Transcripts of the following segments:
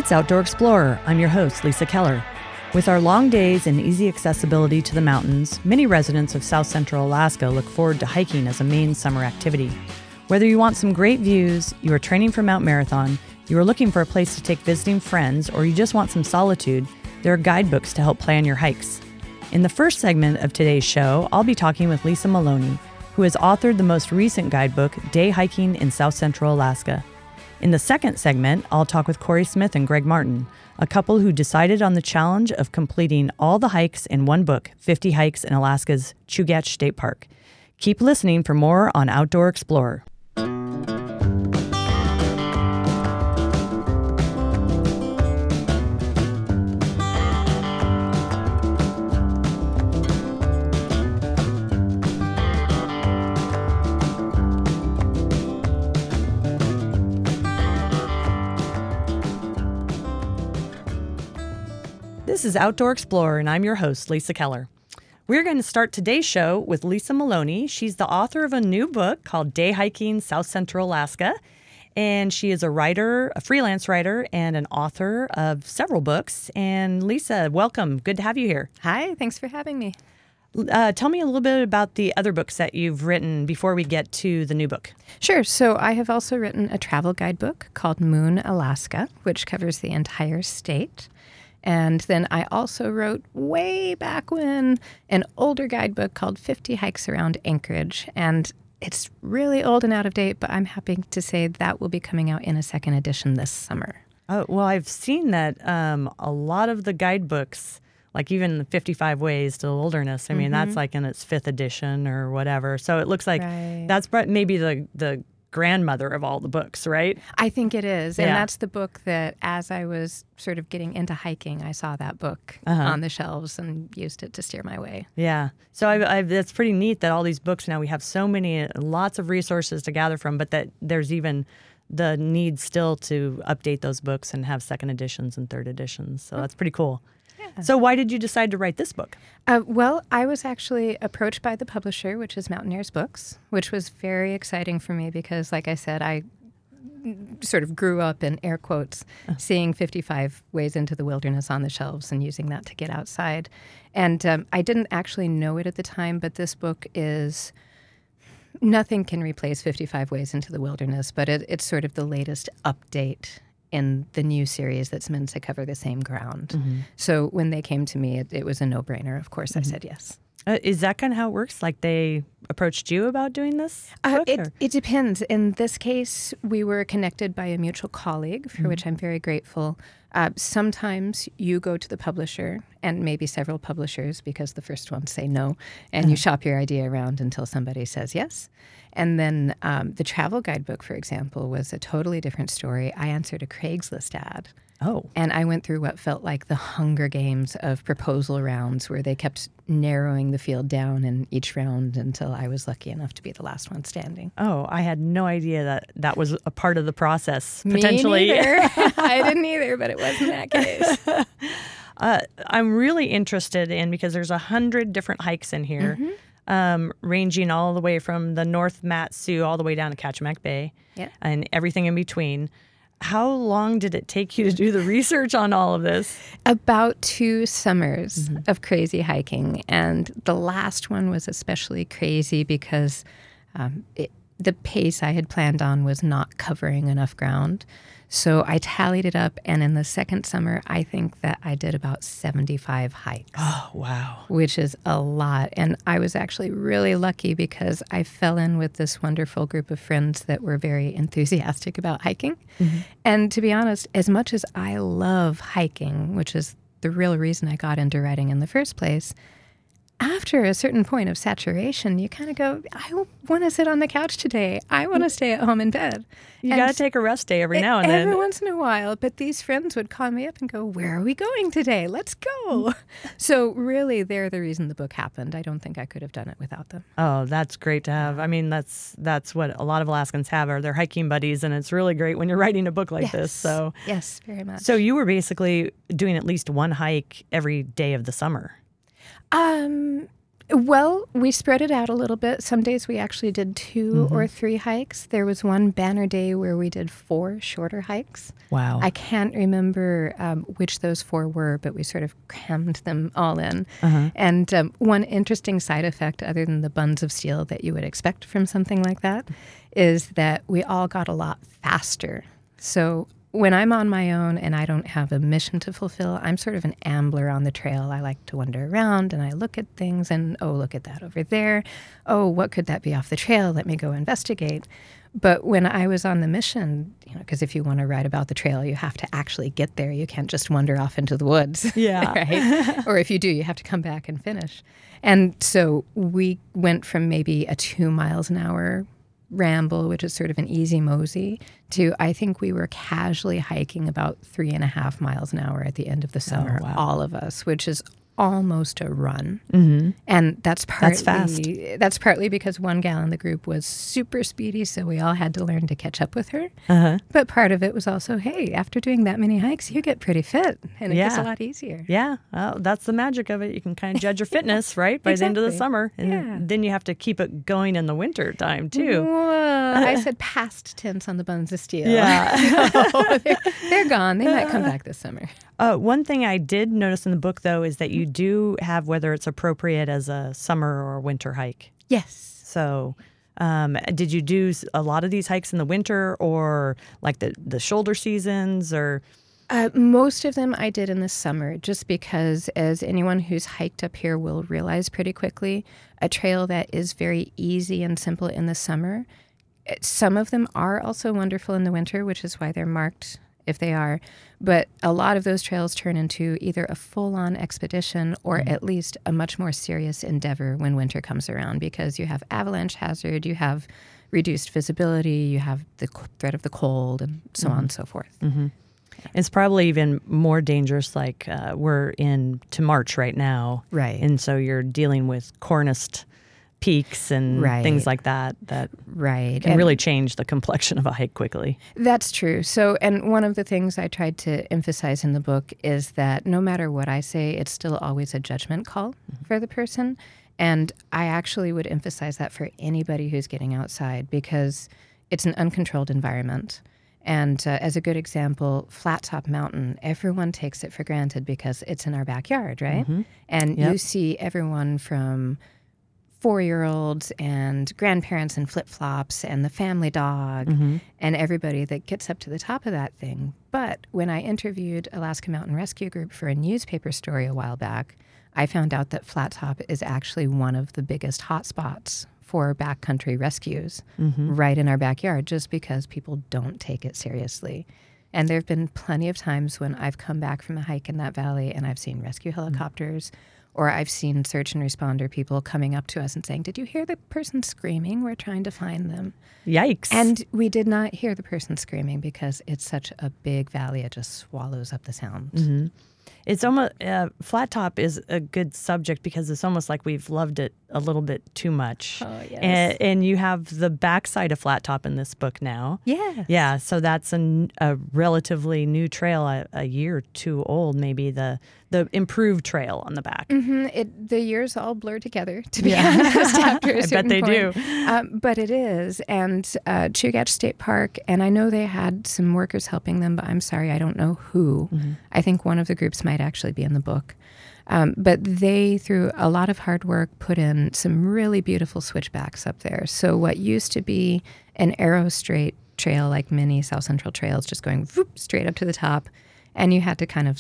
It's Outdoor Explorer. I'm your host, Lisa Keller. With our long days and easy accessibility to the mountains, many residents of South Central Alaska look forward to hiking as a main summer activity. Whether you want some great views, you are training for Mount Marathon, you are looking for a place to take visiting friends, or you just want some solitude, there are guidebooks to help plan your hikes. In the first segment of today's show, I'll be talking with Lisa Maloney, who has authored the most recent guidebook, Day Hiking in South Central Alaska. In the second segment, I'll talk with Corey Smith and Greg Martin, a couple who decided on the challenge of completing all the hikes in one book, 50 Hikes in Alaska's Chugach State Park. Keep listening for more on Outdoor Explorer. This is Outdoor Explorer, and I'm your host, Lisa Keller. We're going to start today's show with Lisa Maloney. She's the author of a new book called Day Hiking South Central Alaska, and she is a writer, a freelance writer, and an author of several books. And Lisa, welcome. Good to have you here. Hi, thanks for having me. Tell me a little bit about the other books that you've written before we get to the new book. Sure. So I have also written a travel guidebook called Moon, Alaska, which covers the entire state. And then I also wrote way back when an older guidebook called 50 Hikes Around Anchorage. And it's really old and out of date, but I'm happy to say that will be coming out in a second edition this summer. Oh, well, I've seen that a lot of the guidebooks, like even the 55 Ways to the Wilderness, I mean, that's like in its fifth edition or whatever. So it looks like that's maybe the grandmother of all the books, right? I think it is. And that's the book that as I was sort of getting into hiking, I saw that book on the shelves and used it to steer my way. Yeah. So it's pretty neat that all these books now, we have so many, lots of resources to gather from, but that there's even the need still to update those books and have second editions and third editions. So that's pretty cool. Yeah. So why did you decide to write this book? Well, I was actually approached by the publisher, which is Mountaineers Books, which was very exciting for me because, like I said, I sort of grew up in air quotes seeing 55 Ways into the Wilderness on the shelves and using that to get outside. And I didn't actually know it at the time, but this book is nothing can replace 55 Ways into the Wilderness, but it's sort of the latest update in the new series that's meant to cover the same ground. So when they came to me, it was a no-brainer. Of course, I said yes. Is that kind of how it works? Like they approached you about doing this book? It depends. In this case, we were connected by a mutual colleague, for which I'm very grateful. Sometimes you go to the publisher, and maybe several publishers, because the first ones say no, and you shop your idea around until somebody says yes. And then the travel guidebook, for example, was a totally different story. I answered a Craigslist ad. Oh. And I went through what felt like the Hunger Games of proposal rounds where they kept narrowing the field down in each round until I was lucky enough to be the last one standing. Oh, I had no idea that was a part of the process, potentially. Me neither. I didn't either, but it was in that case. I'm really interested in, because there's 100 different hikes in here, ranging all the way from the North Mat-Su all the way down to Kachemak Bay and everything in between. How long did it take you to do the research on all of this? About 2 summers of crazy hiking. And the last one was especially crazy because the pace I had planned on was not covering enough ground. So I tallied it up, and in the second summer, I think that I did about 75 hikes. Oh, wow. Which is a lot. And I was actually really lucky because I fell in with this wonderful group of friends that were very enthusiastic about hiking. And to be honest, as much as I love hiking, which is the real reason I got into writing in the first place, after a certain point of saturation, you kind of go, I want to sit on the couch today. I want to stay at home in bed. You got to take a rest day every now and then. Every once in a while. But these friends would call me up and go, where are we going today? Let's go. So really, they're the reason the book happened. I don't think I could have done it without them. Oh, that's great to have. I mean, that's what a lot of Alaskans have, are their hiking buddies. And it's really great when you're writing a book like this. So yes, very much. So you were basically doing at least one hike every day of the summer. Well, we spread it out a little bit. Some days we actually did 2 or 3 hikes. There was one banner day where we did 4 shorter hikes. Wow. I can't remember which those 4 were, but we sort of crammed them all in. And one interesting side effect, other than the buns of steel that you would expect from something like that, is that we all got a lot faster. So when I'm on my own and I don't have a mission to fulfill, I'm sort of an ambler on the trail. I like to wander around and I look at things and, oh, look at that over there. Oh, what could that be off the trail? Let me go investigate. But when I was on the mission, because if you want to ride about the trail, you have to actually get there. You can't just wander off into the woods. Yeah. Right? Or if you do, you have to come back and finish. And so we went from maybe a 2 miles an hour ramble, which is sort of an easy mosey, to I think we were casually hiking about 3.5 miles an hour at the end of the summer, all of us, which is almost a run. And that's partly that's partly because one gal in the group was super speedy, so we all had to learn to catch up with her. But part of it was also, hey, after doing that many hikes, you get pretty fit, and it gets a lot easier. Yeah, well, that's the magic of it. You can kind of judge your fitness, right, by the end of the summer. And then you have to keep it going in the winter time, too. Well, I said past tense on the buns of steel. Yeah. So they're gone. They might come back this summer. One thing I did notice in the book, though, is that you do have whether it's appropriate as a summer or winter hike. Yes. So did you do a lot of these hikes in the winter or like the shoulder seasons or? Most of them I did in the summer, just because, as anyone who's hiked up here will realize pretty quickly, a trail that is very easy and simple in the summer. Some of them are also wonderful in the winter, which is why they're marked if they are. But a lot of those trails turn into either a full-on expedition or at least a much more serious endeavor when winter comes around, because you have avalanche hazard, you have reduced visibility, you have the threat of the cold, and so on and so forth. It's probably even more dangerous, like we're into March right now. Right. And so you're dealing with corniced peaks and things like that can really change the complexion of a hike quickly. That's true. So, and one of the things I tried to emphasize in the book is that no matter what I say, it's still always a judgment call for the person. And I actually would emphasize that for anybody who's getting outside, because it's an uncontrolled environment. And as a good example, Flat Top Mountain, everyone takes it for granted because it's in our backyard, right? And you see everyone from 4-year-olds and grandparents in flip-flops and the family dog and everybody that gets up to the top of that thing. But when I interviewed Alaska Mountain Rescue Group for a newspaper story a while back, I found out that Flat Top is actually one of the biggest hotspots for backcountry rescues right in our backyard, just because people don't take it seriously. And there have been plenty of times when I've come back from a hike in that valley and I've seen rescue helicopters, or I've seen search and responder people coming up to us and saying, "Did you hear the person screaming? We're trying to find them." Yikes. And we did not hear the person screaming because it's such a big valley, it just swallows up the sound. It's almost, Flat Top is a good subject because it's almost like we've loved it a little bit too much. Oh, yes. And you have the backside of Flat Top in this book now. Yes. Yeah, so that's a relatively new trail, a year or two old, maybe, the improved trail on the back. The years all blur together, to be honest, after a certain I bet they point. do. But it is. And Chugach State Park, and I know they had some workers helping them, but I'm sorry, I don't know who. I think one of the groups might actually be in the book. But they, through a lot of hard work, put in some really beautiful switchbacks up there. So what used to be an arrow straight trail, like many South Central trails, just going whoop, straight up to the top, and you had to kind of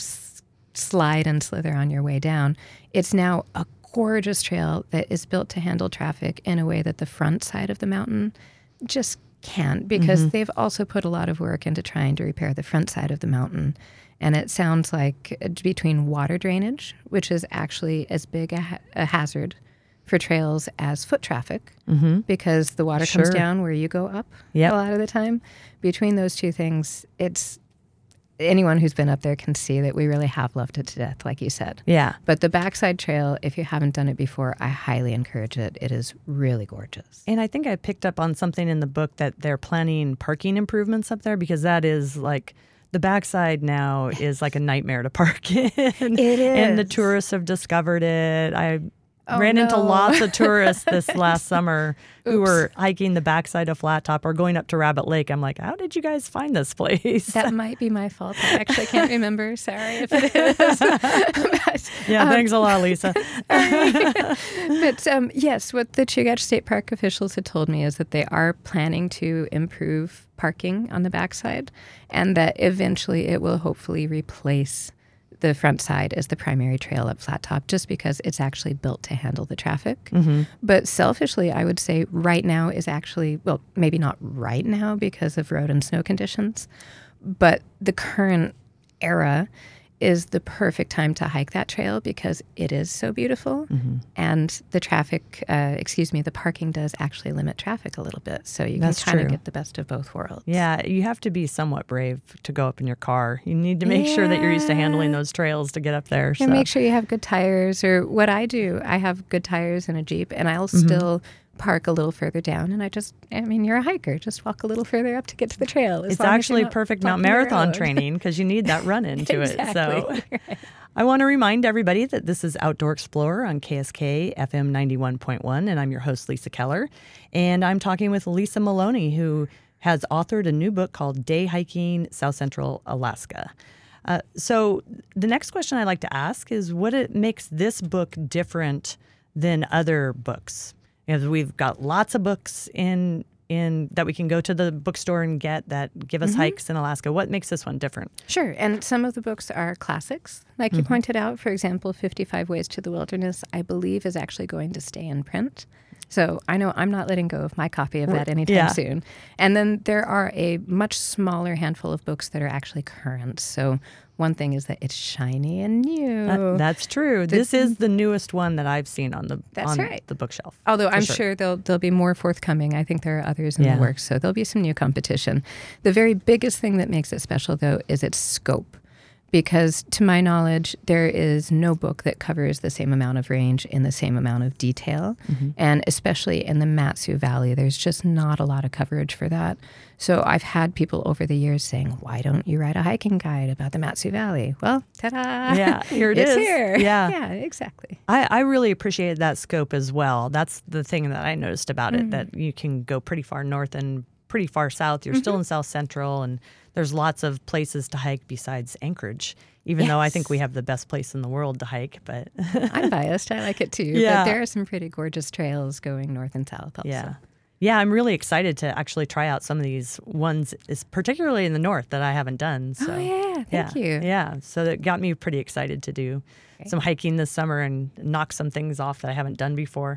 slide and slither on your way down, it's now a gorgeous trail that is built to handle traffic in a way that the front side of the mountain just can't, because they've also put a lot of work into trying to repair the front side of the mountain. And it sounds like between water drainage, which is actually as big a hazard for trails as foot traffic, because the water comes down where you go up a lot of the time. Between those two things, it's anyone who's been up there can see that we really have loved it to death, like you said. Yeah. But the backside trail, if you haven't done it before, I highly encourage it. It is really gorgeous. And I think I picked up on something in the book that they're planning parking improvements up there, because that is like the backside now is like a nightmare to park in. It is. And the tourists have discovered it. Ran into no. lots of tourists this last summer who were hiking the backside of Flat Top or going up to Rabbit Lake. I'm like, how did you guys find this place? That might be my fault. I actually can't remember. Sorry if it is. But, yeah, thanks a lot, Lisa. But yes, what the Chugach State Park officials had told me is that they are planning to improve parking on the backside, and that eventually it will hopefully replace the front side as the primary trail up Flat Top, just because it's actually built to handle the traffic. Mm-hmm. But selfishly, I would say right now is actually, well, maybe not right now because of road and snow conditions, but the current era is the perfect time to hike that trail because it is so beautiful. Mm-hmm. And the the parking does actually limit traffic a little bit. So you can kind of get the best of both worlds. Yeah, you have to be somewhat brave to go up in your car. You need to make sure that you're used to handling those trails to get up there. And make sure you have good tires. Or what I do, I have good tires in a Jeep, and I'll still park a little further down, and you're a hiker. Just walk a little further up to get to the trail. It's actually perfect Mount Marathon training because you need that run into exactly. it. So Right. I want to remind everybody that this is Outdoor Explorer on KSK FM 91.1, and I'm your host, Lisa Keller. And I'm talking with Lisa Maloney, who has authored a new book called Day Hiking South Central Alaska. So the next question I'd like to ask is what it makes this book different than other books. We've got lots of books in that we can go to the bookstore and get that give us hikes in Alaska. What makes this one different? Sure. And some of the books are classics. Like you pointed out, for example, 55 Ways to the Wilderness, I believe is actually going to stay in print. So I know I'm not letting go of my copy of that anytime soon. And then there are a much smaller handful of books that are actually current. So one thing is that it's shiny and new. That's true. This is the newest one that I've seen on the the bookshelf. Although I'm sure there'll be more forthcoming. I think there are others in the works, so there'll be some new competition. The very biggest thing that makes it special, though, is its scope. Because to my knowledge, there is no book that covers the same amount of range in the same amount of detail. Mm-hmm. And especially in the Mat-Su Valley, there's just not a lot of coverage for that. So I've had people over the years saying, why don't you write a hiking guide about the Mat-Su Valley? Well, ta-da! Yeah, here it's is. Here. Yeah. Yeah, exactly. I really appreciated that scope as well. That's the thing that I noticed about it, that you can go pretty far north and pretty far south. You're still in South Central, and there's lots of places to hike besides Anchorage, even though I think we have the best place in the world to hike. But I'm biased. I like it too. Yeah. But there are some pretty gorgeous trails going north and south also. Yeah, I'm really excited to actually try out some of these ones, particularly in the north that I haven't done. So, thank you. Yeah, so that got me pretty excited to do some hiking this summer and knock some things off that I haven't done before.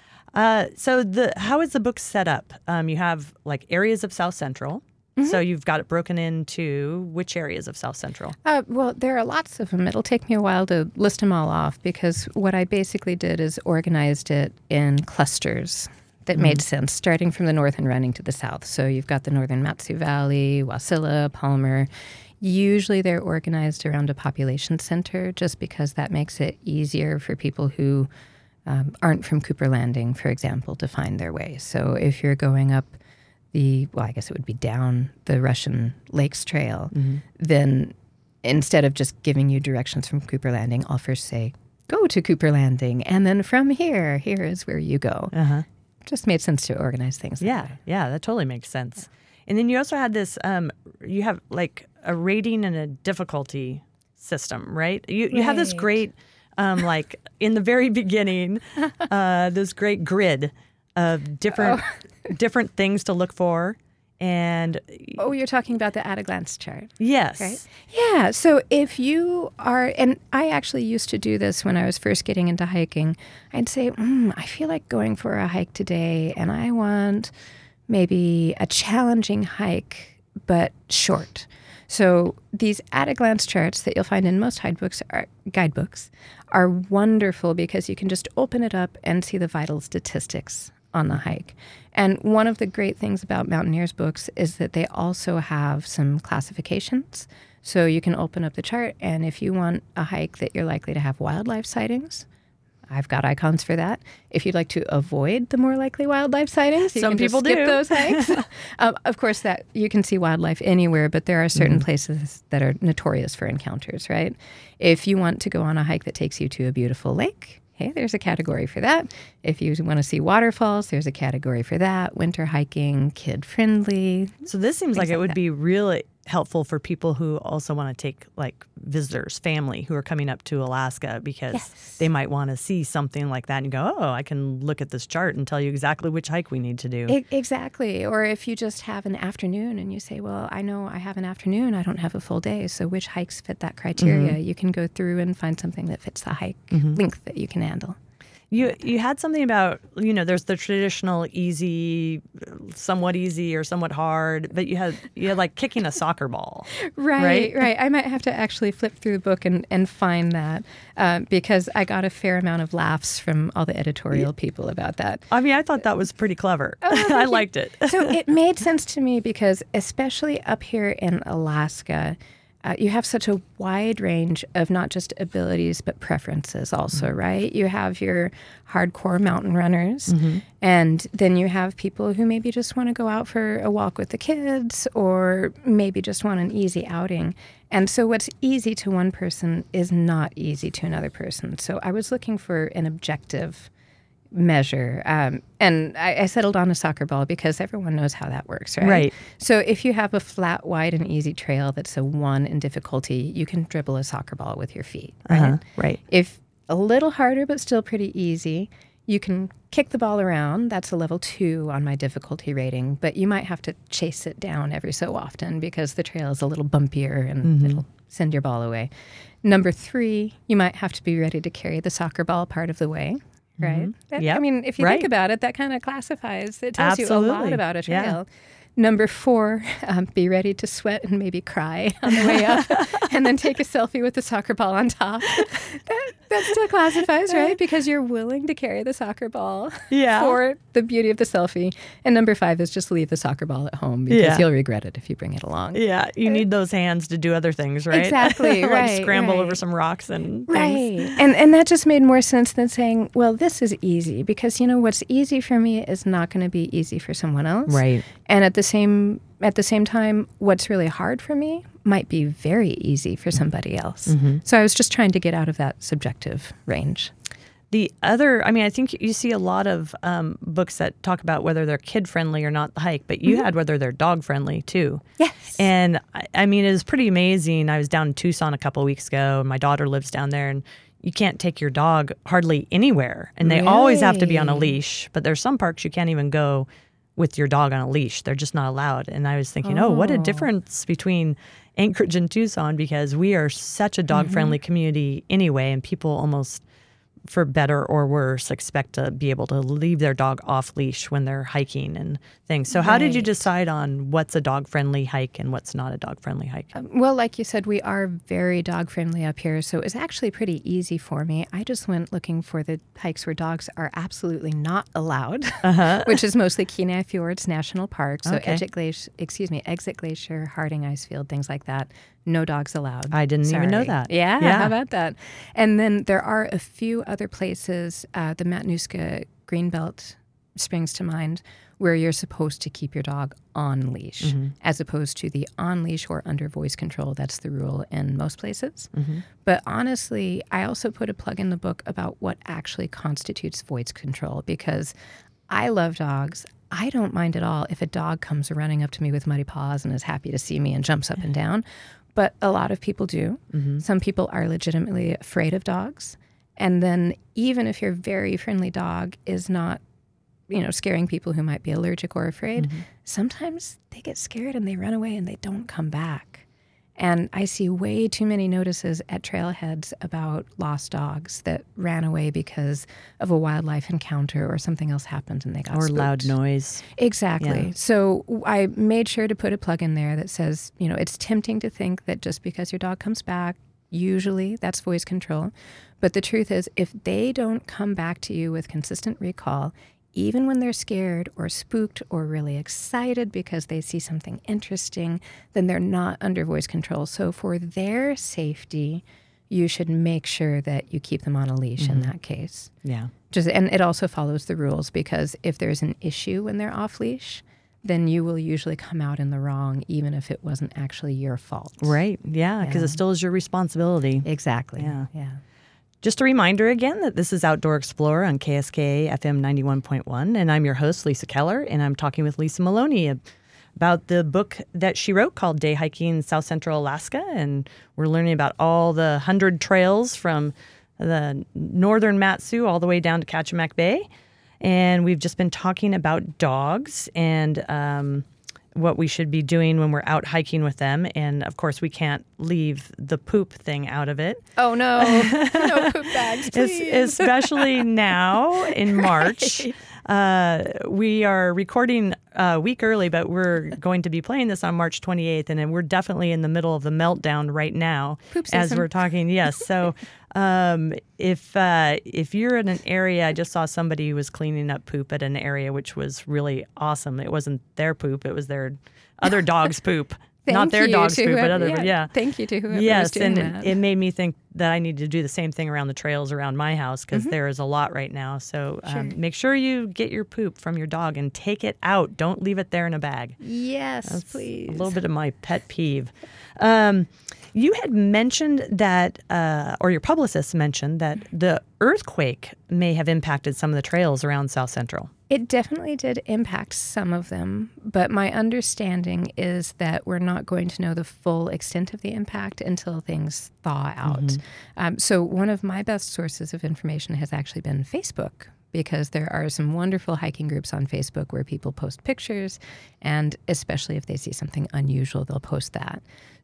So how is the book set up? You have like areas of South Central. Mm-hmm. So you've got it broken into which areas of South Central? Well, there are lots of them. It'll take me a while to list them all off because what I basically did is organized it in clusters that made sense, starting from the north and running to the south. So you've got the northern Mat-Su Valley, Wasilla, Palmer. Usually they're organized around a population center just because that makes it easier for people who aren't from Cooper Landing, for example, to find their way. So if you're going up I guess it would be down the Russian Lakes Trail, then instead of just giving you directions from Cooper Landing, I'll first say, go to Cooper Landing, and then from here is where you go. Just made sense to organize things that way. Yeah, that totally makes sense. And then you also had this, you have like a rating and a difficulty system, right? You have this great, like in the very beginning, this great grid of different things to look for. And you're talking about the at-a-glance chart. Yes. Right? Yeah. So if you are, and I actually used to do this when I was first getting into hiking, I'd say, I feel like going for a hike today, and I want maybe a challenging hike, but short. So these at-a-glance charts that you'll find in most guidebooks are wonderful because you can just open it up and see the vital statistics on the hike. And one of the great things about Mountaineers books is that they also have some classifications. So you can open up the chart, and if you want a hike that you're likely to have wildlife sightings, I've got icons for that. If you'd like to avoid the more likely wildlife sightings, you Some can people just skip do. those hikes. Of course, that you can see wildlife anywhere, but there are certain places that are notorious for encounters, right? If you want to go on a hike that takes you to a beautiful lake, hey, there's a category for that. If you want to see waterfalls, there's a category for that. Winter hiking, kid-friendly. So this seems like it would be really helpful for people who also want to take like visitors, family who are coming up to Alaska, because they might want to see something like that and go, oh, I can look at this chart and tell you exactly which hike we need to do. Exactly. Or if you just have an afternoon and you say, well, I know I have an afternoon, I don't have a full day, so which hikes fit that criteria? You can go through and find something that fits the hike length that you can handle. You had something about, there's the traditional easy, somewhat easy or somewhat hard, but you had like kicking a soccer ball. Right. I might have to actually flip through the book and find that because I got a fair amount of laughs from all the editorial people about that. I mean, I thought that was pretty clever. I liked it. So it made sense to me because especially up here in Alaska, you have such a wide range of not just abilities, but preferences also, right? You have your hardcore mountain runners, and then you have people who maybe just want to go out for a walk with the kids or maybe just want an easy outing. And so what's easy to one person is not easy to another person. So I was looking for an objective measure. And I settled on a soccer ball because everyone knows how that works, right? Right. So if you have a flat, wide, and easy trail that's a 1 in difficulty, you can dribble a soccer ball with your feet, right? Right. If a little harder but still pretty easy, you can kick the ball around. That's a level 2 on my difficulty rating, but you might have to chase it down every so often because the trail is a little bumpier and it'll send your ball away. Number 3, you might have to be ready to carry the soccer ball part of the way. Right? Yeah. I mean, if you think about it, that kind of classifies. It tells you a lot about a trail. Yeah. Number 4, be ready to sweat and maybe cry on the way up and then take a selfie with the soccer ball on top. That still classifies, right? Because you're willing to carry the soccer ball for the beauty of the selfie. And number 5 is just leave the soccer ball at home because you'll regret it if you bring it along. Yeah, you need those hands to do other things, right? Exactly, like right. scramble over some rocks and right. things. And that just made more sense than saying, well, this is easy because, what's easy for me is not going to be easy for someone else. Right. And at the same time, what's really hard for me might be very easy for somebody else. So I was just trying to get out of that subjective range. The other, I think you see a lot of books that talk about whether they're kid-friendly or not the hike, but you had whether they're dog-friendly too. Yes. And it was pretty amazing. I was down in Tucson a couple of weeks ago, and my daughter lives down there, and you can't take your dog hardly anywhere. And they always have to be on a leash, but there's some parks you can't even go with your dog on a leash. They're just not allowed. And I was thinking, what a difference between Anchorage and Tucson, because we are such a dog-friendly community anyway, and people almost, for better or worse, expect to be able to leave their dog off leash when they're hiking and things. So how did you decide on what's a dog-friendly hike and what's not a dog-friendly hike? Well, like you said, we are very dog-friendly up here, so it was actually pretty easy for me. I just went looking for the hikes where dogs are absolutely not allowed, which is mostly Kenai Fjords National Park, so Exit Glacier, Harding Icefield, things like that. No dogs allowed. I didn't even know that. Yeah, how about that? And then there are a few other places, the Matanuska Greenbelt springs to mind, where you're supposed to keep your dog on leash, as opposed to the on leash or under voice control. That's the rule in most places. But honestly, I also put a plug in the book about what actually constitutes voice control, because I love dogs. I don't mind at all if a dog comes running up to me with muddy paws and is happy to see me and jumps up and down. But a lot of people do. Some people are legitimately afraid of dogs. And then even if your very friendly dog is not, scaring people who might be allergic or afraid, sometimes they get scared and they run away and they don't come back. And I see way too many notices at trailheads about lost dogs that ran away because of a wildlife encounter or something else happened and they got spooked. Or loud noise. Exactly. Yeah. So I made sure to put a plug in there that says, it's tempting to think that just because your dog comes back, usually that's voice control. But the truth is, if they don't come back to you with consistent recall, even when they're scared or spooked or really excited because they see something interesting, then they're not under voice control. So for their safety, you should make sure that you keep them on a leash in that case. Yeah. And it also follows the rules, because if there's an issue when they're off leash, then you will usually come out in the wrong, even if it wasn't actually your fault. Right. Yeah, because it still is your responsibility. Exactly. Yeah. Just a reminder again that this is Outdoor Explorer on KSKA FM 91.1, and I'm your host, Lisa Keller, and I'm talking with Lisa Maloney about the book that she wrote called Day Hiking South Central Alaska, and we're learning about all the 100 trails from the northern Mat-Su all the way down to Kachemak Bay, and we've just been talking about dogs and what we should be doing when we're out hiking with them. And of course, we can't leave the poop thing out of it. Oh, no. No poop bags, please. Especially now in March. We are recording a week early, but we're going to be playing this on March 28th. And then we're definitely in the middle of the meltdown right now poop season. As we're talking. Yes. So if you're in an area, I just saw somebody who was cleaning up poop at an area, which was really awesome. It wasn't their poop. It was their other dog's poop. Not their dog's poop, but other. Yeah. Thank you to whoever was doing that. Yes, and it made me think that I need to do the same thing around the trails around my house because there is a lot right now. So make sure you get your poop from your dog and take it out. Don't leave it there in a bag. Yes, please. A little bit of my pet peeve. You had mentioned that, or your publicist mentioned that the earthquake may have impacted some of the trails around South Central. It definitely did impact some of them, but my understanding is that we're not going to know the full extent of the impact until things thaw out. So one of my best sources of information has actually been Facebook, because there are some wonderful hiking groups on Facebook where people post pictures, and especially if they see something unusual, they'll post that.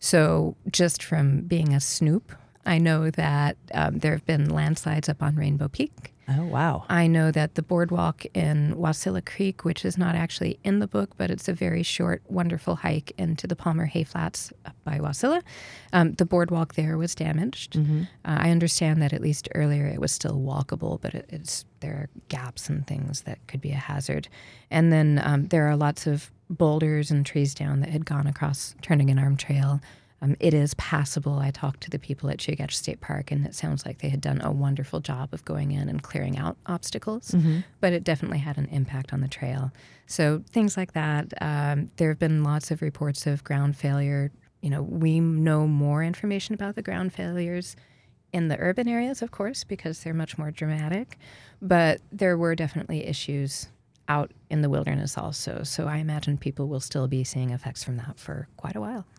So just from being a snoop, I know that there have been landslides up on Rainbow Peak. Oh, wow. I know that the boardwalk in Wasilla Creek, which is not actually in the book, but it's a very short, wonderful hike into the Palmer Hay Flats up by Wasilla, the boardwalk there was damaged. I understand that at least earlier it was still walkable, but there are gaps and things that could be a hazard. And then there are lots of boulders and trees down that had gone across Turnagain Arm Trail. It is passable. I talked to the people at Chugach State Park, and it sounds like they had done a wonderful job of going in and clearing out obstacles, but it definitely had an impact on the trail. So things like that. There have been lots of reports of ground failure. You know, we know more information about the ground failures in the urban areas, of course, because they're much more dramatic, but there were definitely issues out in the wilderness also. So I imagine people will still be seeing effects from that for quite a while.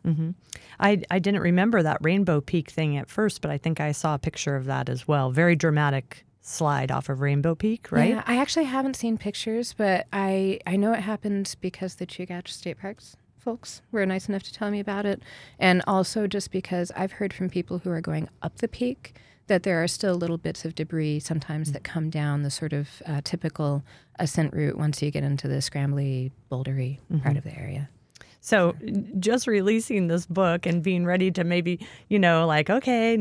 I didn't remember that Rainbow Peak thing at first, but I think I saw a picture of that as well. Very dramatic slide off of Rainbow Peak, right? Yeah, I actually haven't seen pictures, but I know it happened because the Chugach State Parks folks were nice enough to tell me about it. And also just because I've heard from people who are going up the peak that there are still little bits of debris sometimes that come down the sort of typical ascent route once you get into the scrambly, bouldery part of the area. So just releasing this book and being ready to maybe, like, okay,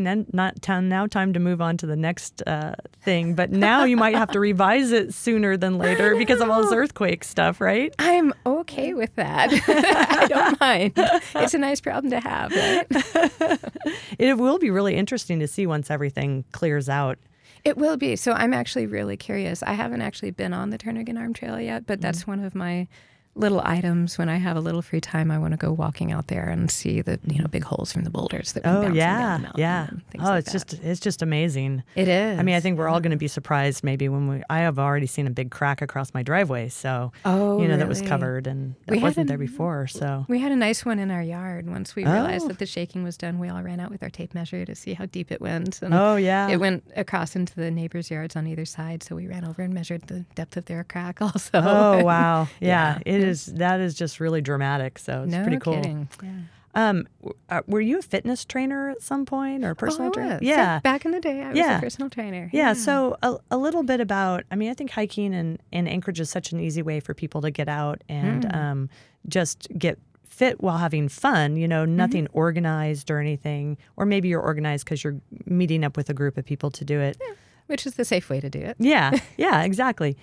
now time to move on to the next thing. But now you might have to revise it sooner than later because of all this earthquake stuff, right? I'm okay with that. I don't mind. It's a nice problem to have, right? It will be really interesting to see once everything clears out. It will be. So I'm actually really curious. I haven't actually been on the Turnagain Arm Trail yet, but that's one of my little items. When I have a little free time, I want to go walking out there and see the big holes from the boulders that come bouncing down the mountain. It's just amazing. It is. I mean, I think we're all going to be surprised maybe when I have already seen a big crack across my driveway. So really? That was covered and that wasn't there before. So we had a nice one in our yard. Once we realized that the shaking was done, we all ran out with our tape measure to see how deep it went. And it went across into the neighbors' yards on either side. So we ran over and measured the depth of their crack also. Oh wow, yeah. That is just really dramatic. So it's pretty cool. Kidding. Yeah. Were you a fitness trainer at some point or a personal trainer? Yeah. Back in the day, I was a personal trainer. Yeah. So a little bit about, I think hiking in Anchorage is such an easy way for people to get out and just get fit while having fun, nothing organized or anything. Or maybe you're organized because you're meeting up with a group of people to do it. Yeah. Which is the safe way to do it. Yeah, exactly.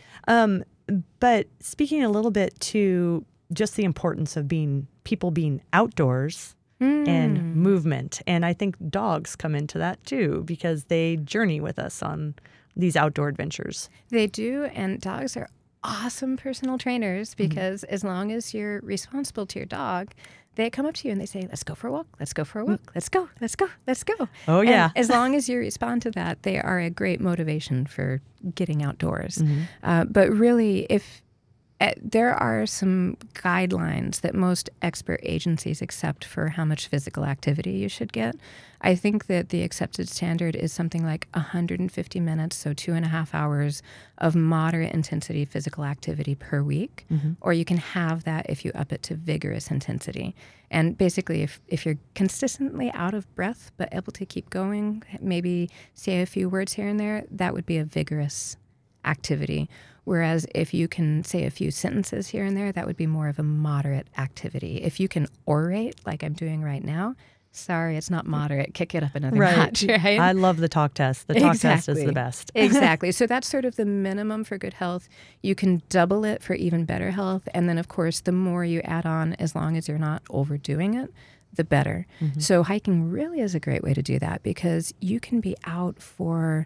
But speaking a little bit to just the importance of people being outdoors and movement. And I think dogs come into that too because they journey with us on these outdoor adventures. They do, and dogs are awesome personal trainers because as long as you're responsible to your dog, they come up to you and they say, let's go for a walk, let's go for a walk, let's go, let's go, let's go. Oh, and yeah. as long as you respond to that, they are a great motivation for getting outdoors. But really, if there are some guidelines that most expert agencies accept for how much physical activity you should get. I think that the accepted standard is something like 150 minutes, so 2.5 hours of moderate intensity physical activity per week, or you can have that if you up it to vigorous intensity. And basically, if you're consistently out of breath but able to keep going, maybe say a few words here and there, that would be a vigorous activity. Whereas if you can say a few sentences here and there, that would be more of a moderate activity. If you can orate, like I'm doing right now, sorry, it's not moderate. Kick it up another notch, right? I love the talk test. The talk test is the best. Exactly. So that's sort of the minimum for good health. You can double it for even better health. And then, of course, the more you add on, as long as you're not overdoing it, the better. So hiking really is a great way to do that because you can be out for,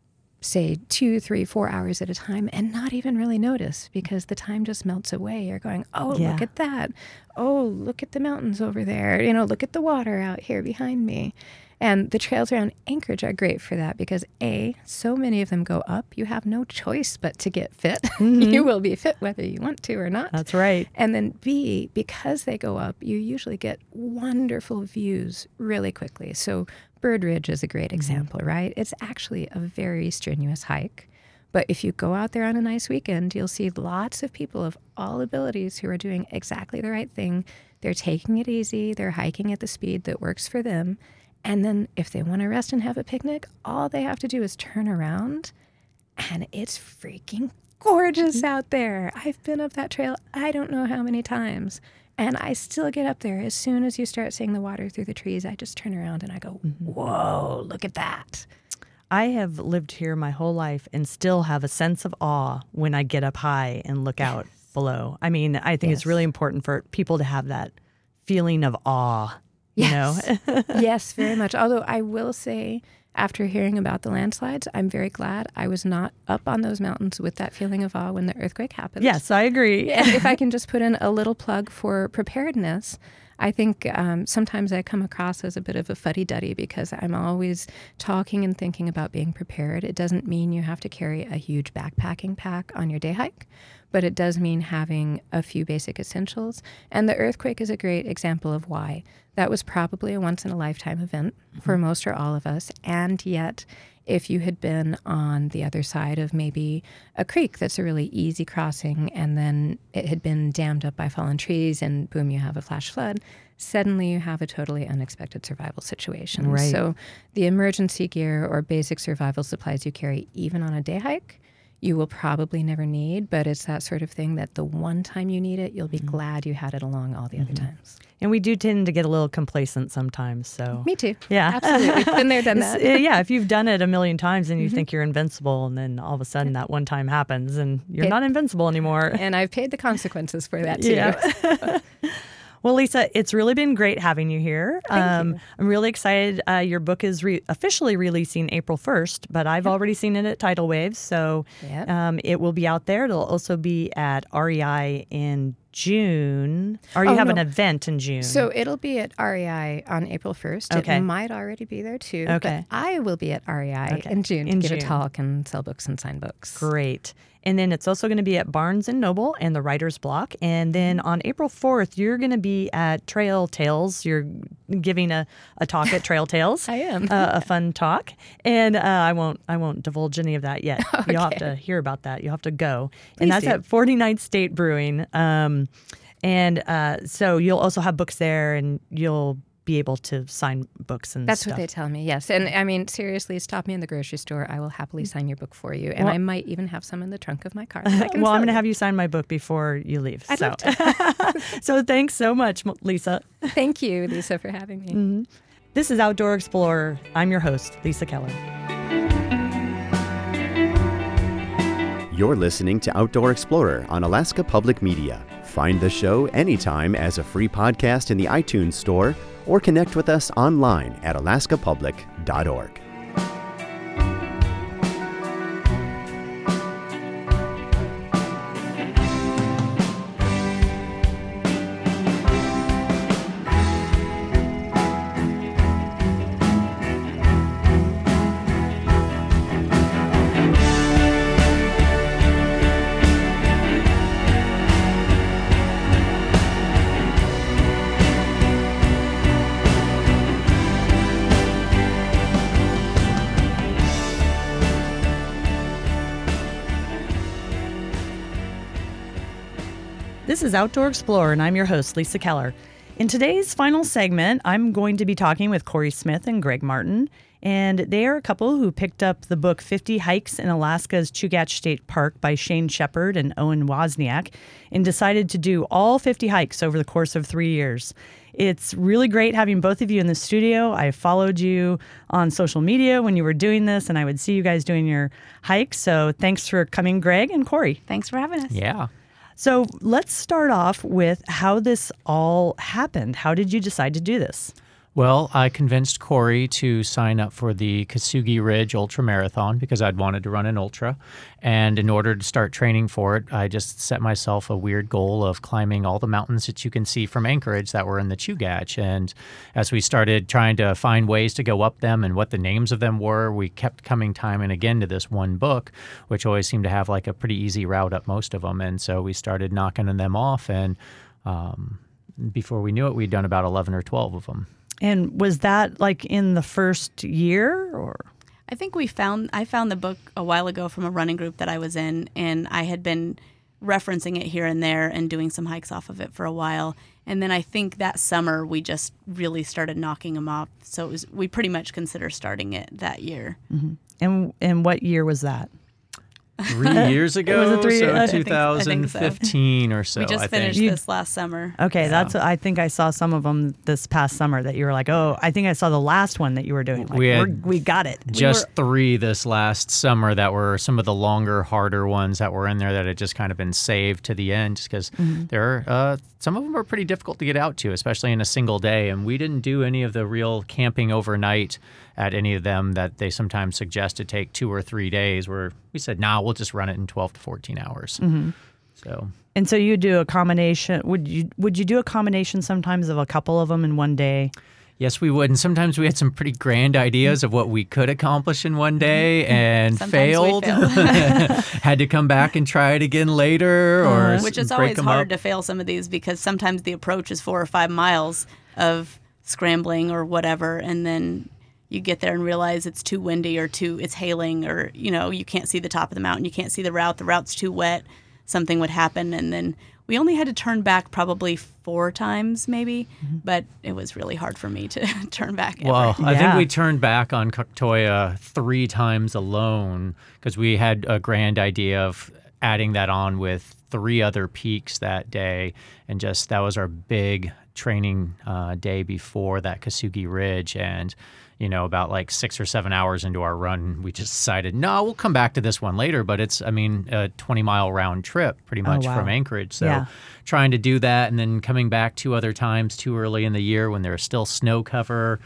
say, 2, 3, 4 hours at a time and not even really notice because the time just melts away. You're going, oh, look at that. Oh, look at the mountains over there. Look at the water out here behind me. And the trails around Anchorage are great for that because A, so many of them go up. You have no choice but to get fit. You will be fit whether you want to or not. That's right. And then B, because they go up, you usually get wonderful views really quickly. So Bird Ridge is a great example, right? It's actually a very strenuous hike. But if you go out there on a nice weekend, you'll see lots of people of all abilities who are doing exactly the right thing. They're taking it easy. They're hiking at the speed that works for them. And then if they want to rest and have a picnic, all they have to do is turn around and it's freaking gorgeous out there. I've been up that trail I don't know how many times. And I still get up there. As soon as you start seeing the water through the trees, I just turn around and I go, whoa, look at that. I have lived here my whole life and still have a sense of awe when I get up high and look out below. I mean, I think it's really important for people to have that feeling of awe. Yes. Yes, very much. Although I will say, after hearing about the landslides, I'm very glad I was not up on those mountains with that feeling of awe when the earthquake happened. Yes, I agree. And if I can just put in a little plug for preparedness, I think sometimes I come across as a bit of a fuddy-duddy because I'm always talking and thinking about being prepared. It doesn't mean you have to carry a huge backpacking pack on your day hike, but it does mean having a few basic essentials. And the earthquake is a great example of why. That was probably a once-in-a-lifetime event for most or all of us, and yet if you had been on the other side of maybe a creek that's a really easy crossing and then it had been dammed up by fallen trees and boom, you have a flash flood, suddenly you have a totally unexpected survival situation. Right. So the emergency gear or basic survival supplies you carry even on a day hike, you will probably never need, but it's that sort of thing that the one time you need it, you'll be glad you had it along all the other times. And we do tend to get a little complacent sometimes. So Me too. Yeah. Absolutely. Been there, done that. Yeah, if you've done it a million times and you think you're invincible, and then all of a sudden that one time happens and you're not invincible anymore. And I've paid the consequences for that too. Yeah. Well, Lisa, it's really been great having you here. Thank you. I'm really excited. Your book is officially releasing April 1st, but I've already seen it at Tidal Waves, so it will be out there. It'll also be at REI in June. Or you have an event in June. So it'll be at REI on April 1st. Okay. It might already be there too. Okay. But I will be at REI in June to give a talk and sell books and sign books. Great. And then it's also going to be at Barnes & Noble and the Writer's Block. And then on April 4th, you're going to be at Trail Tales. You're giving a talk at Trail Tales. I am. A fun talk. And I won't divulge any of that yet. Okay. You'll have to hear about that. You'll have to go. Please and that's do. at 49th State Brewing. So you'll also have books there, and you'll be able to sign books and That's stuff. what they tell me, yes. And I mean, seriously, stop me in the grocery store. I will happily sign your book for you. And I might even have some in the trunk of my car. That I can Well, I'm sell going to you. have you sign my book before you leave. I'd love to. So thanks so much, Lisa. Thank you, Lisa, for having me. This is Outdoor Explorer. I'm your host, Lisa Keller. You're listening to Outdoor Explorer on Alaska Public Media. Find the show anytime as a free podcast in the iTunes Store or connect with us online at alaskapublic.org. This is Outdoor Explorer, and I'm your host, Lisa Keller. In today's final segment, I'm going to be talking with Corey Smith and Greg Martin, and they are a couple who picked up the book 50 Hikes in Alaska's Chugach State Park by Shane Shepard and Owen Wozniak and decided to do all 50 hikes over the course of 3 years. It's really great having both of you in the studio. I followed you on social media when you were doing this, and I would see you guys doing your hikes. So thanks for coming, Greg and Corey. Thanks for having us. Yeah. So let's start off with how this all happened. How did you decide to do this? Well, I convinced Corey to sign up for the Kasugi Ridge Ultra Marathon because I'd wanted to run an ultra. And in order to start training for it, I just set myself a weird goal of climbing all the mountains that you can see from Anchorage that were in the Chugach. And as we started trying to find ways to go up them and what the names of them were, we kept coming time and again to this one book, which always seemed to have like a pretty easy route up most of them. And so we started knocking them off. And before we knew it, we'd done about 11 or 12 of them. And was that like in the first year or? I think I found the book a while ago from a running group that I was in, and I had been referencing it here and there and doing some hikes off of it for a while. And then I think that summer we just really started knocking them off. So we pretty much consider starting it that year. Mm-hmm. And what year was that? 3 years ago, Was it so I think 2015 or so. We just finished this last summer. Okay, I think I saw some of them this past summer that you were like, oh, I think I saw the last one that you were doing. Like, we got it. Just 3 this last summer that were some of the longer, harder ones that were in there that had just kind of been saved to the end just because some of them are pretty difficult to get out to, especially in a single day. And we didn't do any of the real camping overnight at any of them that they sometimes suggest to take 2 or 3 days, where we said, we'll just run it in 12 to 14 hours. Mm-hmm. So you do a combination. Would you do a combination sometimes of a couple of them in one day? Yes, we would. And sometimes we had some pretty grand ideas of what we could accomplish in one day and failed. Had to come back and try it again later. Which is always hard to fail some of these because sometimes the approach is 4 or 5 miles of scrambling or whatever, and then you get there and realize it's too windy or it's hailing, or, you can't see the top of the mountain. You can't see the route's too wet. Something would happen. And then we only had to turn back probably 4 times maybe, but it was really hard for me to turn back ever. Well, I think we turned back on Kaktoya 3 times alone because we had a grand idea of adding that on with 3 other peaks that day. And that was our big training day before that Kasugi Ridge. And about like 6 or 7 hours into our run, we just decided, we'll come back to this one later. But it's, a 20-mile round trip pretty much from Anchorage. So trying to do that and then coming back 2 other times too early in the year when there's still snow cover,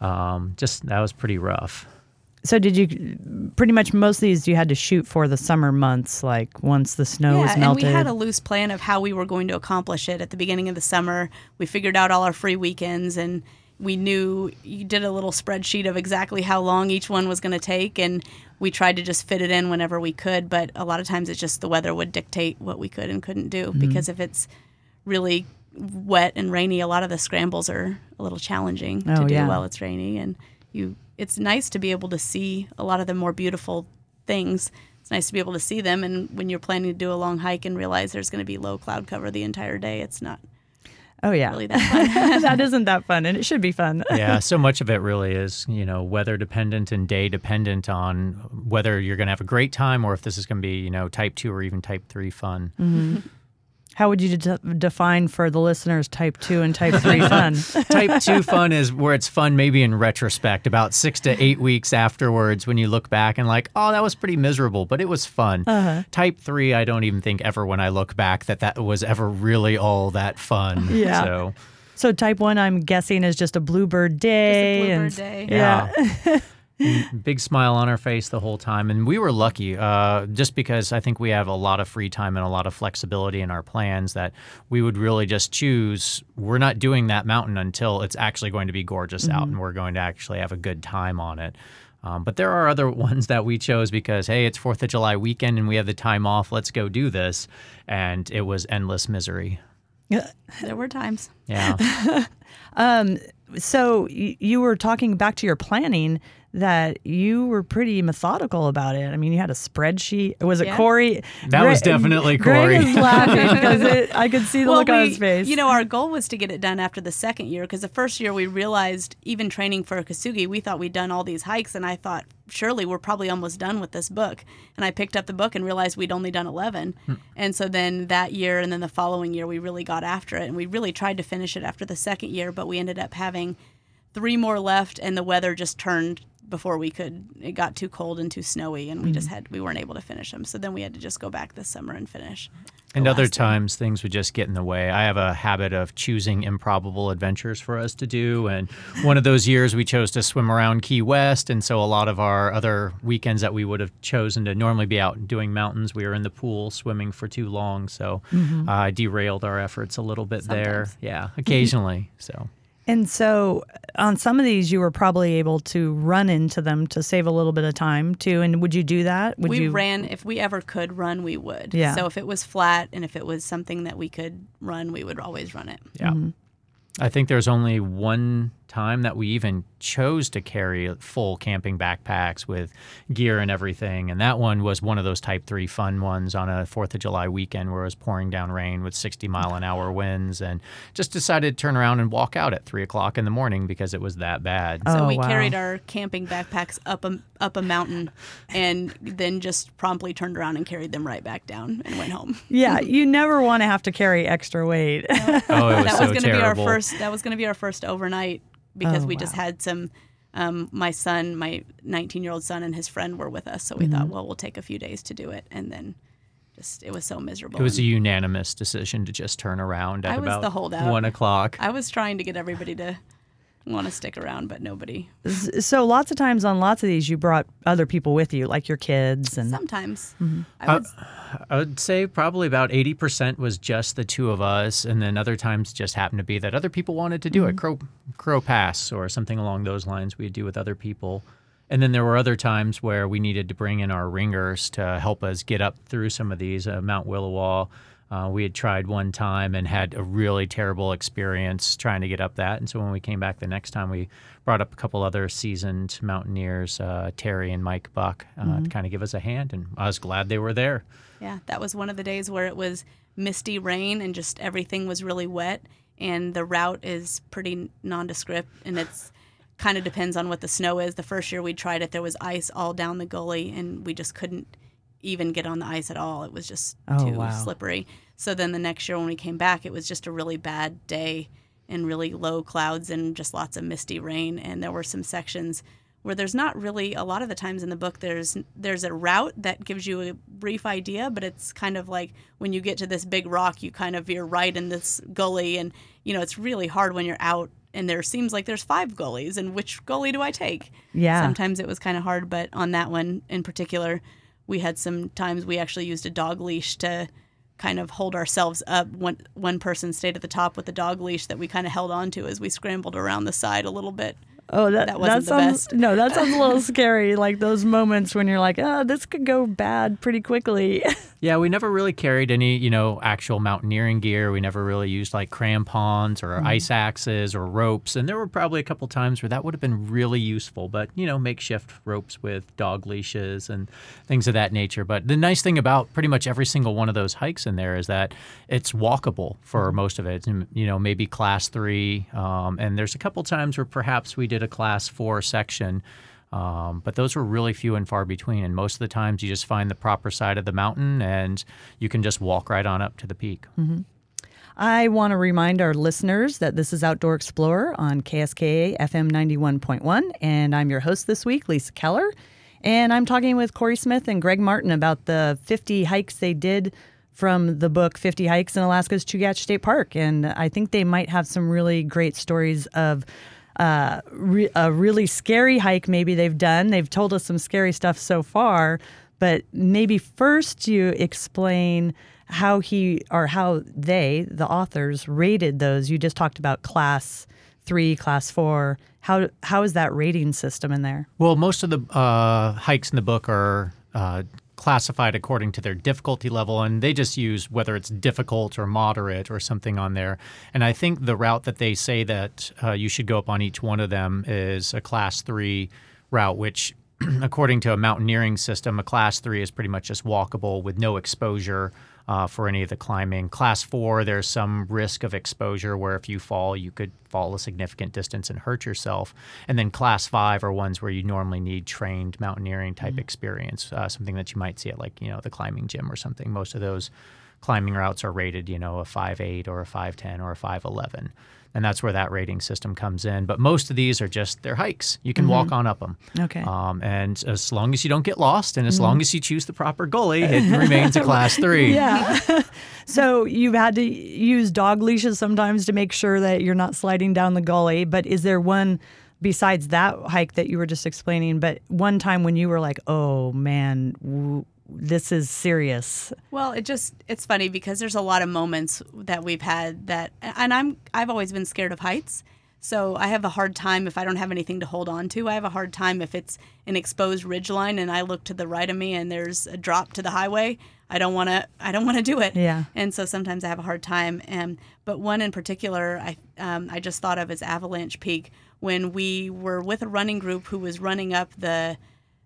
that was pretty rough. So did you, pretty much most of these you had to shoot for the summer months, like once the snow was melted? And we had a loose plan of how we were going to accomplish it at the beginning of the summer. We figured out all our free weekends, and we knew you did a little spreadsheet of exactly how long each one was going to take, and we tried to just fit it in whenever we could. But a lot of times it's just the weather would dictate what we could and couldn't do, because if it's really wet and rainy, a lot of the scrambles are a little challenging to do while it's rainy. And it's nice to be able to see a lot of the more beautiful things. It's nice to be able to see them, and when you're planning to do a long hike and realize there's going to be low cloud cover the entire day, it's not really that fun. That isn't that fun, and it should be fun. Yeah, so much of it really is, weather dependent and day dependent on whether you're going to have a great time or if this is going to be, type 2 or even type 3 fun. Mm-hmm. How would you define for the listeners type 2 and type 3 fun? Type 2 fun is where it's fun maybe in retrospect, about 6 to 8 weeks afterwards when you look back and like, that was pretty miserable, but it was fun. Type 3, I don't even think ever when I look back that was ever really all that fun. Yeah. So type 1, I'm guessing, is just a bluebird day. Just a bluebird day. Yeah. Big smile on our face the whole time. And we were lucky just because I think we have a lot of free time and a lot of flexibility in our plans that we would really just choose. We're not doing that mountain until it's actually going to be gorgeous out and we're going to actually have a good time on it. But there are other ones that we chose because, hey, it's 4th of July weekend and we have the time off. Let's go do this. And it was endless misery. There were times. Yeah. So you were talking back to your planning that you were pretty methodical about it. I mean, you had a spreadsheet. Was it Corey? That was definitely Corey. Greg is laughing because I could see the look on his face. You know, our goal was to get it done after the second year, because the first year we realized, even training for Kasugi, we thought we'd done all these hikes, and I thought, surely we're probably almost done with this book. And I picked up the book and realized we'd only done 11. And so then that year and then the following year, we really got after it, and we really tried to finish it after the second year, but we ended up having 3 more left, and the weather just turned before we could. It got too cold and too snowy, and we weren't able to finish them. So then we had to just go back this summer and finish. And other times things would just get in the way. I have a habit of choosing improbable adventures for us to do. And one of those years we chose to swim around Key West. And so a lot of our other weekends that we would have chosen to normally be out doing mountains, we were in the pool swimming for too long. So I derailed our efforts a little bit there. Yeah, occasionally. So. And so on some of these, you were probably able to run into them to save a little bit of time, too. And would you do that? Ran. If we ever could run, we would. Yeah. So if it was flat and if it was something that we could run, we would always run it. Yeah. I think there's only one time that we even chose to carry full camping backpacks with gear and everything. And that one was one of those Type 3 fun ones on a 4th of July weekend where it was pouring down rain with 60-mile-an-hour winds, and just decided to turn around and walk out at 3 o'clock in the morning because it was that bad. So we carried our camping backpacks up a mountain and then just promptly turned around and carried them right back down and went home. Yeah, you never want to have to carry extra weight. Oh, it was that so was terrible. That was going to be our first overnight, because we just had some, my 19-year-old son and his friend were with us. So we thought, well, we'll take a few days to do it. And then it was so miserable. It was a unanimous decision to just turn around at about the holdout. 1 o'clock. I was trying to get everybody to want to stick around, but nobody. So lots of times on lots of these, you brought other people with you, like your kids. And sometimes. I would say probably about 80% was just the two of us, and then other times just happened to be that other people wanted to do it. Crow Pass or something along those lines we'd do with other people. And then there were other times where we needed to bring in our ringers to help us get up through some of these. Mount Willowa, we had tried one time and had a really terrible experience trying to get up that. And so when we came back the next time, we brought up a couple other seasoned mountaineers, Terry and Mike Buck, to kind of give us a hand. And I was glad they were there. Yeah, that was one of the days where it was misty rain and just everything was really wet. And the route is pretty nondescript, and it's kind of depends on what the snow is. The first year we tried it, there was ice all down the gully, and we just couldn't even get on the ice at all. It was just too slippery. So then the next year when we came back, it was just a really bad day and really low clouds and just lots of misty rain. And there were some sections where there's not really, a lot of the times in the book, there's a route that gives you a brief idea, but it's kind of like when you get to this big rock, you kind of veer right in this gully. And, you know, it's really hard when you're out and there seems like there's 5 gullies, and which gully do I take? Yeah. Sometimes it was kind of hard, but on that one in particular, we had some times we actually used a dog leash to kind of hold ourselves up. One person stayed at the top with the dog leash that we kind of held on to as we scrambled around the side a little bit. Oh, that wasn't the best. No, that sounds a little scary. Like those moments when you're like, oh, this could go bad pretty quickly. Yeah, we never really carried any, actual mountaineering gear. We never really used like crampons or ice axes or ropes. And there were probably a couple times where that would have been really useful. But, makeshift ropes with dog leashes and things of that nature. But the nice thing about pretty much every single one of those hikes in there is that it's walkable for most of it. And, maybe class 3. And there's a couple times where perhaps we did a class 4 section. But those were really few and far between. And most of the times you just find the proper side of the mountain and you can just walk right on up to the peak. Mm-hmm. I want to remind our listeners that this is Outdoor Explorer on KSKA FM 91.1. And I'm your host this week, Lisa Keller. And I'm talking with Corey Smith and Greg Martin about the 50 hikes they did from the book 50 Hikes in Alaska's Chugach State Park. And I think they might have some really great stories of a really scary hike maybe they've done. They've told us some scary stuff so far, but maybe first you explain how they, the authors, rated those. You just talked about class 3, class 4. How is that rating system in there? Well, most of the hikes in the book are classified according to their difficulty level, and they just use whether it's difficult or moderate or something on there. And I think the route that they say that you should go up on each one of them is a Class 3 route, which according to a mountaineering system, a Class 3 is pretty much just walkable with no exposure for any of the climbing. Class 4, there's some risk of exposure where if you fall, you could fall a significant distance and hurt yourself. And then Class 5 are ones where you normally need trained mountaineering type experience, something that you might see at like, the climbing gym or something. Most of those climbing routes are rated, a 5.8 or a 5.10 or a 5.11. And that's where that rating system comes in. But most of these are just, they're hikes. You can walk on up them. Okay. And as long as you don't get lost and as long as you choose the proper gully, it remains a Class 3. Yeah. So you've had to use dog leashes sometimes to make sure that you're not sliding down the gully. But is there one, besides that hike that you were just explaining, but one time when you were like, oh, man, this is serious? Well, it's funny because there's a lot of moments that we've had and I've always been scared of heights. So I have a hard time if I don't have anything to hold on to. I have a hard time if it's an exposed ridgeline and I look to the right of me and there's a drop to the highway. I don't want to do it. Yeah. And so sometimes I have a hard time. But one in particular I just thought of as Avalanche Peak, when we were with a running group who was running up the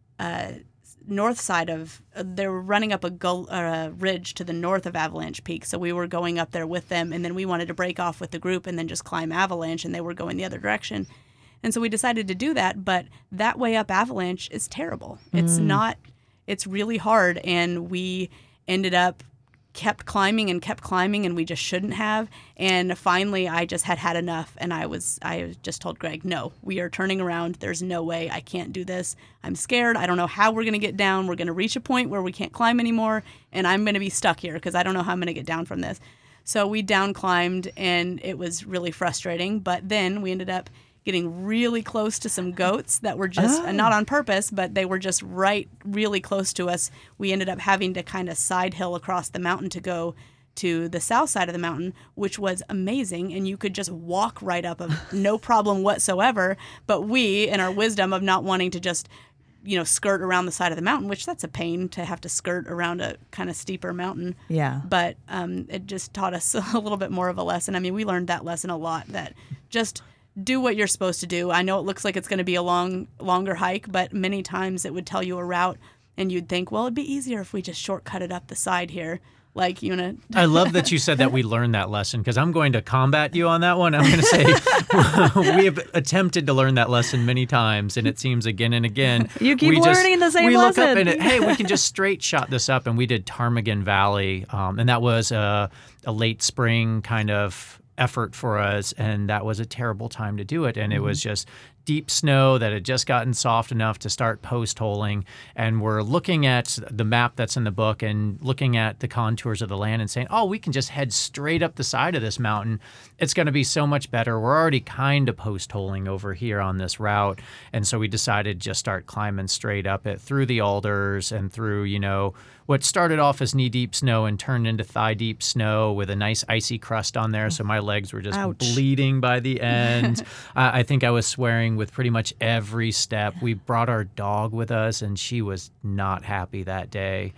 north side of, they were running up a ridge to the north of Avalanche Peak. So we were going up there with them, and then we wanted to break off with the group and then just climb Avalanche, and they were going the other direction. And so we decided to do that, but that way up Avalanche is terrible. It's really hard, and we ended up kept climbing, and we just shouldn't have. And finally, I just had enough, and I just told Greg, no, we are turning around. There's no way. I can't do this. I'm scared. I don't know how we're going to get down. We're going to reach a point where we can't climb anymore, and I'm going to be stuck here because I don't know how I'm going to get down from this. So we down climbed, and it was really frustrating. But then we ended up getting really close to some goats that were just not on purpose, but they were just really close to us. We ended up having to kind of side hill across the mountain to go to the south side of the mountain, which was amazing. And you could just walk right up of no problem whatsoever. But we, in our wisdom of not wanting to just, skirt around the side of the mountain, which that's a pain to have to skirt around a kind of steeper mountain. Yeah. But it just taught us a little bit more of a lesson. I mean, we learned that lesson a lot, that just do what you're supposed to do. I know it looks like it's going to be a longer hike, but many times it would tell you a route and you'd think, well, it'd be easier if we just shortcut it up the side here. Like, I love that you said that we learned that lesson, because I'm going to combat you on that one. I'm going to say we have attempted to learn that lesson many times, and it seems again and again. You keep learning the same lesson. We look up and, hey, we can just straight shot this up, and we did Ptarmigan Valley, and that was a late spring kind of effort for us, and that was a terrible time to do it. And it was just deep snow that had just gotten soft enough to start post-holing. And we're looking at the map that's in the book and looking at the contours of the land and saying, oh, we can just head straight up the side of this mountain. It's going to be so much better. We're already kind of post-holing over here on this route. And so we decided to just start climbing straight up it through the alders and through, what started off as knee-deep snow and turned into thigh-deep snow with a nice icy crust on there. So my legs were just bleeding by the end. I think I was swearing with pretty much every step. We brought our dog with us, and she was not happy that day.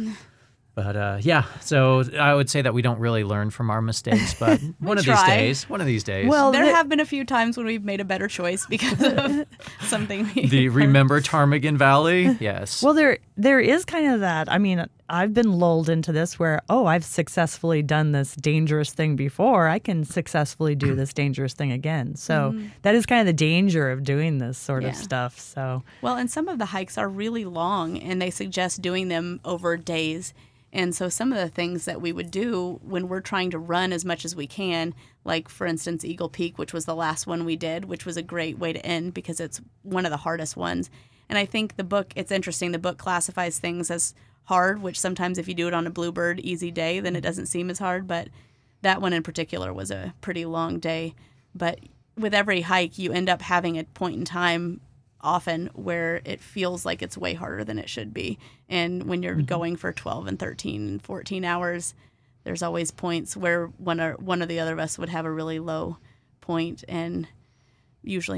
But so I would say that we don't really learn from our mistakes, but one of these days. Well, there have been a few times when we've made a better choice because of something. Remember Ptarmigan Valley? Yes. Well, there is kind of that. I mean, I've been lulled into this where, I've successfully done this dangerous thing before. I can successfully do this dangerous thing again. So that is kind of the danger of doing this sort of stuff. So and some of the hikes are really long, and they suggest doing them over days. And so some of the things that we would do when we're trying to run as much as we can, like, for instance, Eagle Peak, which was the last one we did, which was a great way to end because it's one of the hardest ones. And I think it's interesting, the book classifies things as hard, which sometimes if you do it on a Bluebird easy day, then it doesn't seem as hard. But that one in particular was a pretty long day. But with every hike, you end up having a point in time often where it feels like it's way harder than it should be. And when you're going for 12 and 13 and 14 hours, there's always points where one or the other of us would have a really low point, and usually me.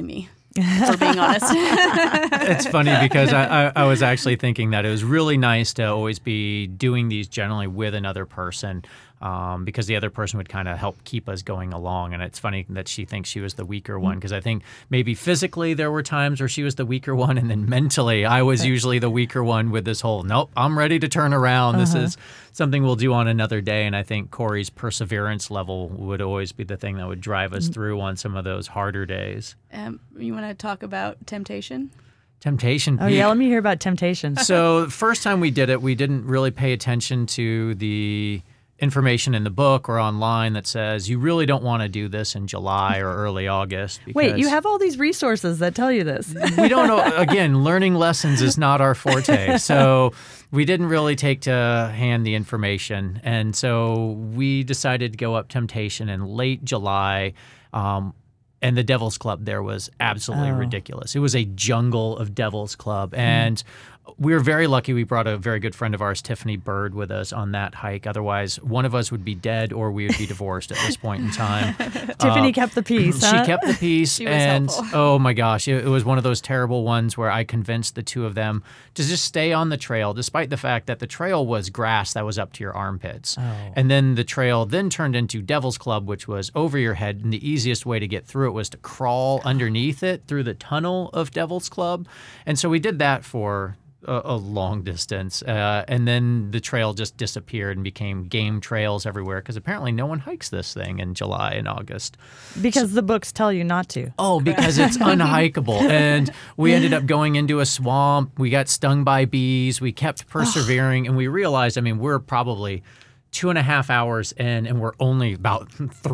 for being honest. It's funny because I was actually thinking that it was really nice to always be doing these generally with another person, because the other person would kind of help keep us going along. And it's funny that she thinks she was the weaker one, because I think maybe physically there were times where she was the weaker one, and then mentally I was usually the weaker one with this whole, nope, I'm ready to turn around. This is something we'll do on another day. And I think Corey's perseverance level would always be the thing that would drive us through on some of those harder days. You want to talk about temptation? Temptation. Oh, yeah, let me hear about temptation. So the first time we did it, we didn't really pay attention to the information in the book or online that says you really don't want to do this in July or early August. Wait, you have all these resources that tell you this. We don't know. Again, learning lessons is not our forte. So we didn't really take to hand the information. And so we decided to go up temptation in late July. And the Devil's Club there was absolutely ridiculous. It was a jungle of Devil's Club. And we were very lucky. We brought a very good friend of ours, Tiffany Bird, with us on that hike. Otherwise, one of us would be dead or we would be divorced at this point in time. Tiffany kept the peace, She kept the peace. She was and helpful. oh my gosh, it was one of those terrible ones where I convinced the two of them to just stay on the trail, despite the fact that the trail was grass that was up to your armpits. And then the trail then turned into Devil's Club, which was over your head. And the easiest way to get through it was to crawl underneath it through the tunnel of Devil's Club. And so we did that for a long distance. And then the trail just disappeared and became game trails everywhere, because apparently no one hikes this thing in July and August. Because the books tell you not to. Oh, because it's unhikeable. And we ended up going into a swamp. We got stung by bees. We kept persevering. And we realized, I mean, we're probably 2.5 hours in, and we're only about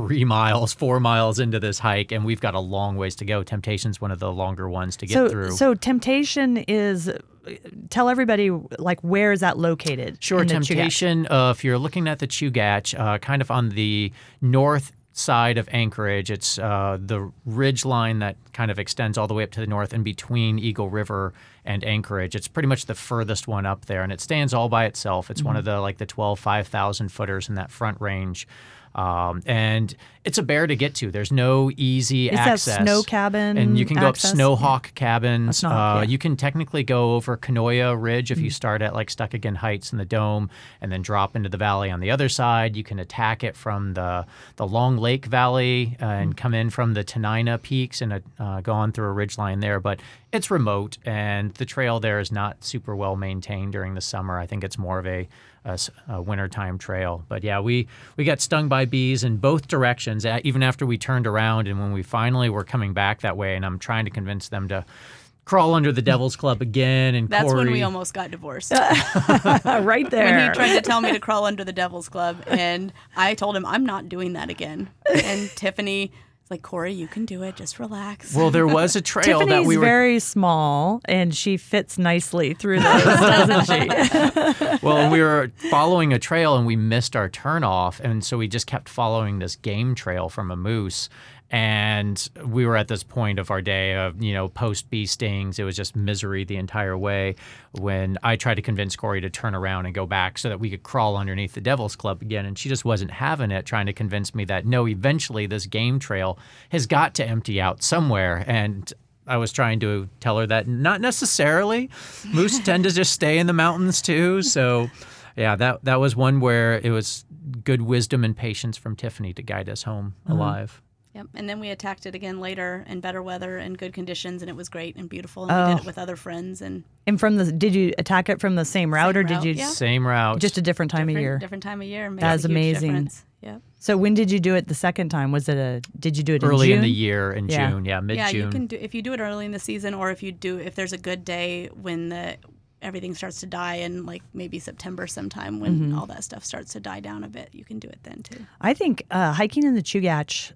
4 miles into this hike, and we've got a long ways to go. Temptation's one of the longer ones to get through. So Temptation is, tell everybody, like, where is that located? Sure, in the Temptation, if you're looking at the Chugach, kind of on the north side of Anchorage, it's the ridge line that kind of extends all the way up to the north in between Eagle River and Anchorage. It's pretty much the furthest one up there, and it stands all by itself. It's one of the 12 5,000 footers in that front range. And it's a bear to get to. There's no easy access. Is that snow cabin And you can go access? up Snowhawk cabins. Snowhawk, yeah. You can technically go over Canoia Ridge if you start at Stuckagon Heights in the Dome and then drop into the valley on the other side. You can attack it from the Long Lake Valley and come in from the Tenina Peaks and go on through a ridge line there. But it's remote, and the trail there is not super well maintained during the summer. I think it's more of a wintertime trail. But yeah, we got stung by bees in both directions, even after we turned around. And when we finally were coming back that way, and I'm trying to convince them to crawl under the Devil's Club again. And That's Corey, when we almost got divorced. Right there. When he tried to tell me to crawl under the Devil's Club, and I told him I'm not doing that again. And Tiffany was like, Corey, you can do it. Just relax. Well, there was a trail Tiffany's that we were very small, and she fits nicely through those, doesn't she? Well, we were following a trail and we missed our turnoff, and so we just kept following this game trail from a moose. And we were at this point of our day of, post bee stings. It was just misery the entire way when I tried to convince Corey to turn around and go back so that we could crawl underneath the Devil's Club again. And she just wasn't having it, trying to convince me that, no, eventually this game trail has got to empty out somewhere. And I was trying to tell her that not necessarily. Moose tend to just stay in the mountains too. So yeah, that was one where it was good wisdom and patience from Tiffany to guide us home alive. Yep. And then we attacked it again later in better weather and good conditions, and it was great and beautiful. And we did it with other friends. And did you attack it from the same route, Same or did route, you yeah. Same route. just a different time of year? Different time of year. Makes That's a huge amazing. difference. Yep. So when did you do it the second time? Did you do it early in June? in the year in Yeah. June, mid-June. Yeah, you can do if you do it early in the season, or if there's a good day when everything starts to die in maybe September sometime when all that stuff starts to die down a bit. You can do it then too. I think hiking in the Chugach,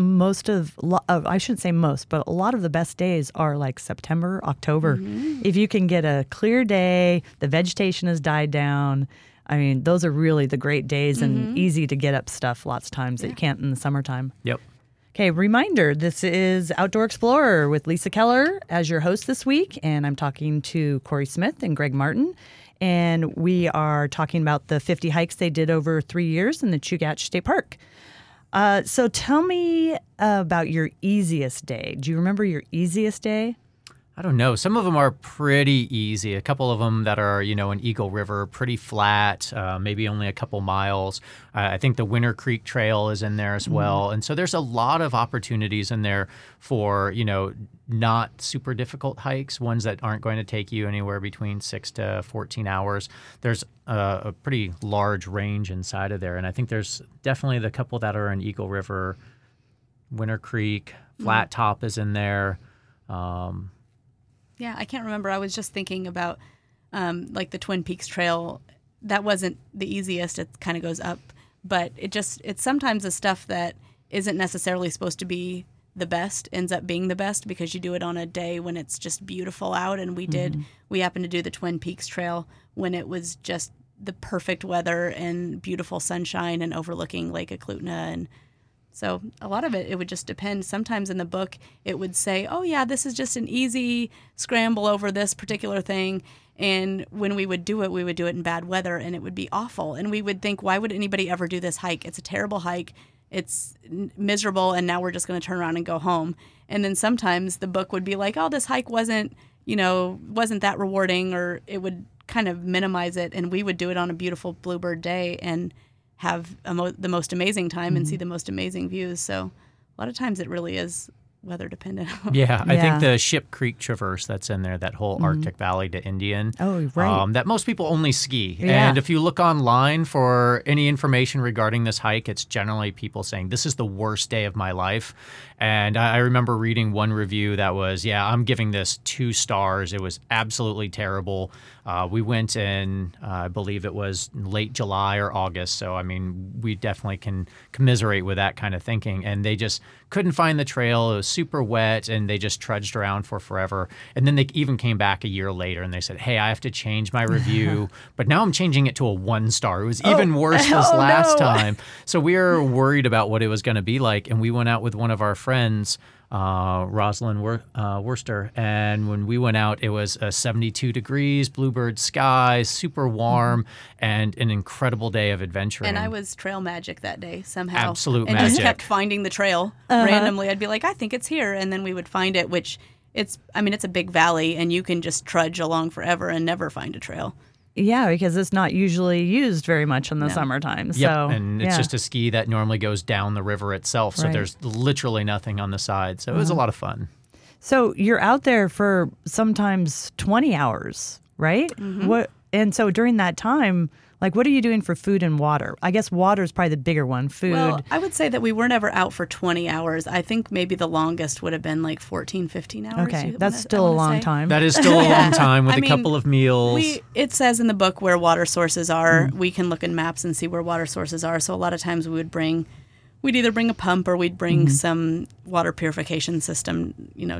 I shouldn't say most, but a lot of the best days are like September, October. If you can get a clear day, the vegetation has died down. I mean, those are really the great days and easy to get up stuff lots of times that you can't in the summertime. Yep. Okay, reminder, this is Outdoor Explorer with Lisa Keller as your host this week, and I'm talking to Corey Smith and Greg Martin, and we are talking about the 50 hikes they did over 3 years in the Chugach State Park. So tell me about your easiest day. Do you remember your easiest day? I don't know. Some of them are pretty easy. A couple of them that are, in Eagle River, pretty flat, maybe only a couple miles. I think the Winter Creek Trail is in there as well. And so there's a lot of opportunities in there for, not super difficult hikes, ones that aren't going to take you anywhere between 6 to 14 hours. There's a pretty large range inside of there. And I think there's definitely the couple that are in Eagle River, Winter Creek, Flat Top is in there. Yeah, I can't remember. I was just thinking about like the Twin Peaks Trail. That wasn't the easiest. It kind of goes up, but it's sometimes the stuff that isn't necessarily supposed to be the best ends up being the best because you do it on a day when it's just beautiful out. And we happened to do the Twin Peaks Trail when it was just the perfect weather and beautiful sunshine and overlooking Lake Eklutna. And so a lot of it would just depend. Sometimes in the book, it would say, oh, yeah, this is just an easy scramble over this particular thing. And when we would do it in bad weather, and it would be awful. And we would think, why would anybody ever do this hike? It's a terrible hike. It's miserable, and now we're just going to turn around and go home. And then sometimes the book would be like, oh, this hike wasn't that rewarding, or it would kind of minimize it. And we would do it on a beautiful bluebird day and have the most amazing time and see the most amazing views. So a lot of times it really is weather dependent. Yeah, I think the Ship Creek Traverse that's in there, that whole Arctic Valley to Indian, that most people only ski. Yeah. And if you look online for any information regarding this hike, it's generally people saying, this is the worst day of my life. And I remember reading one review that was, I'm giving this 2 stars. It was absolutely terrible. We went in, I believe it was late July or August. So, I mean, we definitely can commiserate with that kind of thinking. And they just couldn't find the trail. It was super wet, and they just trudged around for forever. And then they even came back a year later and they said, hey, I have to change my review. But now I'm changing it to a 1 star. It was even worse this last time. So we were worried about what it was going to be like. And we went out with one of our friends, Rosalind Worcester, and when we went out, it was 72 degrees, bluebird skies, super warm, and an incredible day of adventuring. And I was trail magic that day somehow. Absolute and magic. Just kept finding the trail randomly. I'd be like, I think it's here, and then we would find it, which it's a big valley, and you can just trudge along forever and never find a trail. Yeah, because it's not usually used very much in the summertime. Yep, So, and it's just a ski that normally goes down the river itself, so there's literally nothing on the side. So it was a lot of fun. So you're out there for sometimes 20 hours, right? And so during that time, like, what are you doing for food and water? I guess water is probably the bigger one. Food. Well, I would say that we were never out for 20 hours. I think maybe the longest would have been like 14, 15 hours. Okay, that's still a long time. That is still a long time with a couple of meals. It says in the book where water sources are. We can look in maps and see where water sources are. So a lot of times we'd either bring a pump or we'd bring some water purification system,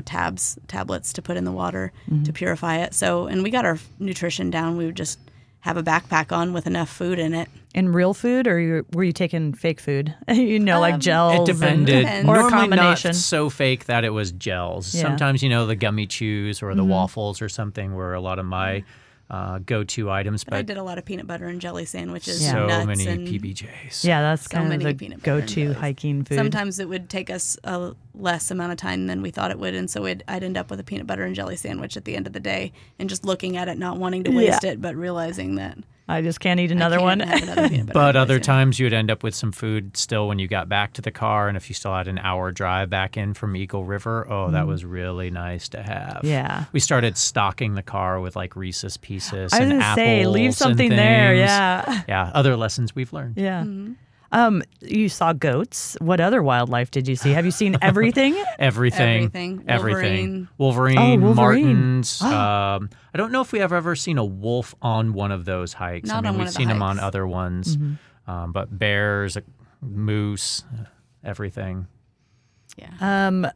tablets to put in the water to purify it. So, and we got our nutrition down. We would just have a backpack on with enough food in it. And real food, or were you taking fake food? Like gels? It depended. Or Normally a combination. Not so fake that it was gels. Yeah. Sometimes, the gummy chews or the waffles or something were a lot of my go-to items. But I did a lot of peanut butter and jelly sandwiches. So and nuts many and PBJs. Yeah, that's so kind of many the peanut butter and go-to jellies. hiking food. Sometimes it would take us a less amount of time than we thought it would, and so I'd end up with a peanut butter and jelly sandwich at the end of the day, and just looking at it, not wanting to waste it, but realizing that I just can't eat another I one. can't have another peanut butter But and jelly other sandwich. times you would end up with some food still when you got back to the car, and if you still had an hour drive back in from Eagle River, that was really nice to have. Yeah. We started stocking the car with like Reese's Pieces I was and going to apples say, leave and something there. things. Yeah. Yeah, other lessons we've learned. Yeah. You saw goats. What other wildlife did you see? Have you seen everything? Everything. Wolverine. Wolverine, Wolverine. martens. I don't know if we have ever seen a wolf on one of those hikes. Not on one we've of the seen them on hikes. other ones. But bears, moose, everything. Yeah.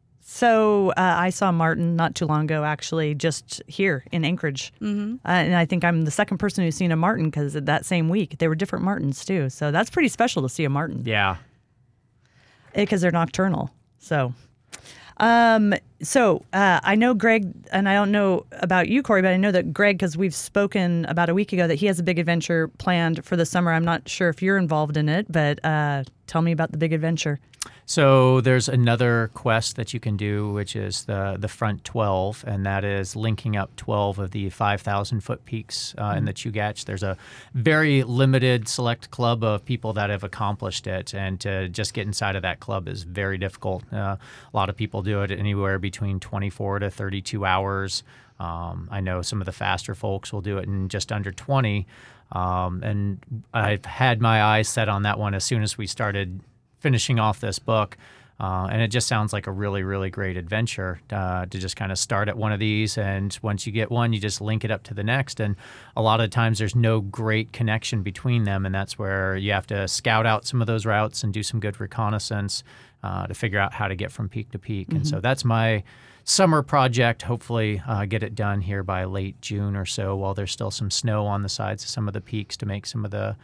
So I saw marten not too long ago, actually, just here in Anchorage. And I think I'm the second person who's seen a marten because that same week, they were different martens too. So that's pretty special to see a marten Yeah. because they're nocturnal. So So I know Greg, and I don't know about you, Corey, but I know that Greg, because we've spoken about a week ago, that he has a big adventure planned for the summer. I'm not sure if you're involved in it, but tell me about the big adventure. So there's another quest that you can do, which is the Front 12, and that is linking up 12 of the 5,000-foot peaks in the Chugach. There's a very limited select club of people that have accomplished it, and to just get inside of that club is very difficult. A lot of people do it anywhere between 24 to 32 hours. I know some of the faster folks will do it in just under 20, and I've had my eyes set on that one as soon as we started finishing off this book, and it just sounds like a really, really great adventure to just kind of start at one of these, and once you get one, you just link it up to the next, and a lot of times there's no great connection between them, and that's where you have to scout out some of those routes and do some good reconnaissance to figure out how to get from peak to peak. And so that's my summer project. Hopefully get it done here by late June or so, while there's still some snow on the sides of some of the peaks, to make some of the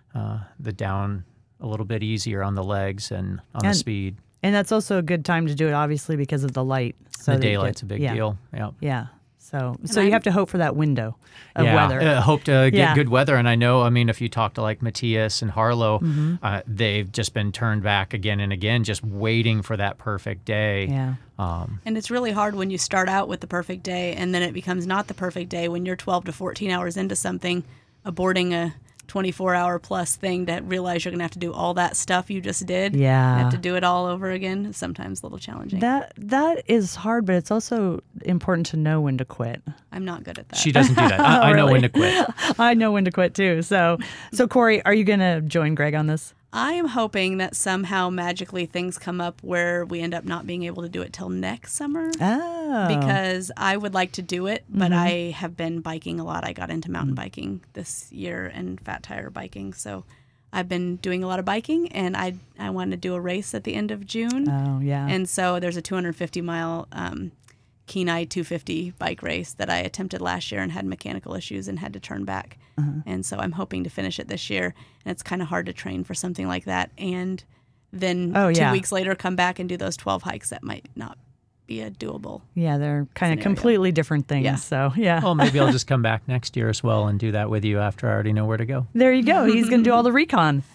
down a little bit easier on the legs and on the speed. And that's also a good time to do it, obviously, because of the light. So the daylight's a big deal. Yeah. So you have to hope for that window of weather. Hope to get good weather. And I know, I mean, if you talk to like Matthias and Harlow, they've just been turned back again and again, just waiting for that perfect day. Yeah. And it's really hard when you start out with the perfect day and then it becomes not the perfect day when you're 12 to 14 hours into something, aborting a 24-hour plus thing, to realize you're going to have to do all that stuff you just did. Yeah. Have to do it all over again. It's sometimes a little challenging. That is hard, but it's also important to know when to quit. I'm not good at that. She doesn't do that. I know when to quit. I know when to quit too. So Corey, are you going to join Greg on this? I am hoping that somehow magically things come up where we end up not being able to do it till next summer. Oh. Because I would like to do it, but I have been biking a lot. I got into mountain biking this year and fat tire biking. So I've been doing a lot of biking, and I want to do a race at the end of June. Oh, yeah. And so there's a 250-mile Kenai 250 bike race that I attempted last year and had mechanical issues and had to turn back. And so I'm hoping to finish it this year. And it's kind of hard to train for something like that. And then 2 weeks later come back and do those 12 hikes that might not be a doable. Yeah, they're kind of completely different things. Yeah. So, yeah. Well, maybe I'll just come back next year as well and do that with you after I already know where to go. There you go. He's going to do all the recon.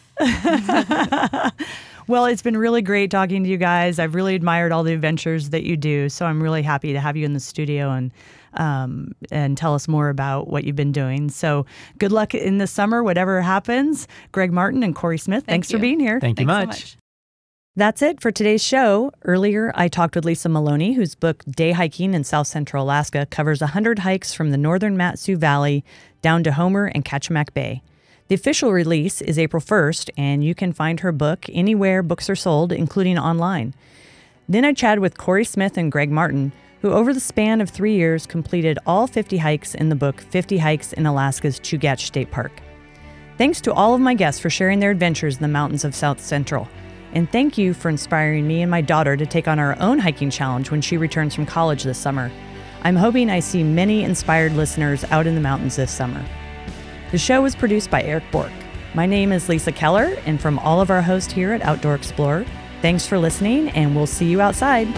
Well, it's been really great talking to you guys. I've really admired all the adventures that you do. So I'm really happy to have you in the studio and tell us more about what you've been doing. So good luck in the summer, whatever happens. Greg Martin and Corey Smith, thanks for being here. Thank you Thanks much. so much. That's it for today's show. Earlier, I talked with Lisa Maloney, whose book Day Hiking in South Central Alaska covers 100 hikes from the northern Mat-Su Valley down to Homer and Kachemak Bay. The official release is April 1st, and you can find her book anywhere books are sold, including online. Then I chatted with Corey Smith and Greg Martin, who over the span of 3 years completed all 50 hikes in the book 50 Hikes in Alaska's Chugach State Park. Thanks to all of my guests for sharing their adventures in the mountains of South Central. And thank you for inspiring me and my daughter to take on our own hiking challenge when she returns from college this summer. I'm hoping I see many inspired listeners out in the mountains this summer. The show was produced by Eric Bork. My name is Lisa Keller, and from all of our hosts here at Outdoor Explorer, thanks for listening, and we'll see you outside.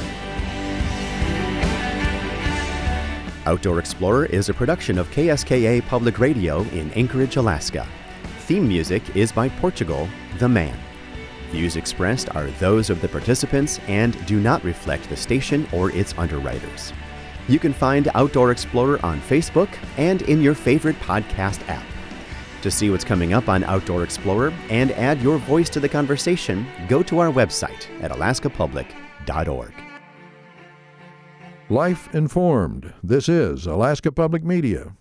Outdoor Explorer is a production of KSKA Public Radio in Anchorage, Alaska. Theme music is by Portugal, The Man. Views expressed are those of the participants and do not reflect the station or its underwriters. You can find Outdoor Explorer on Facebook and in your favorite podcast app. To see what's coming up on Outdoor Explorer and add your voice to the conversation, go to our website at alaskapublic.org. Life informed. This is Alaska Public Media.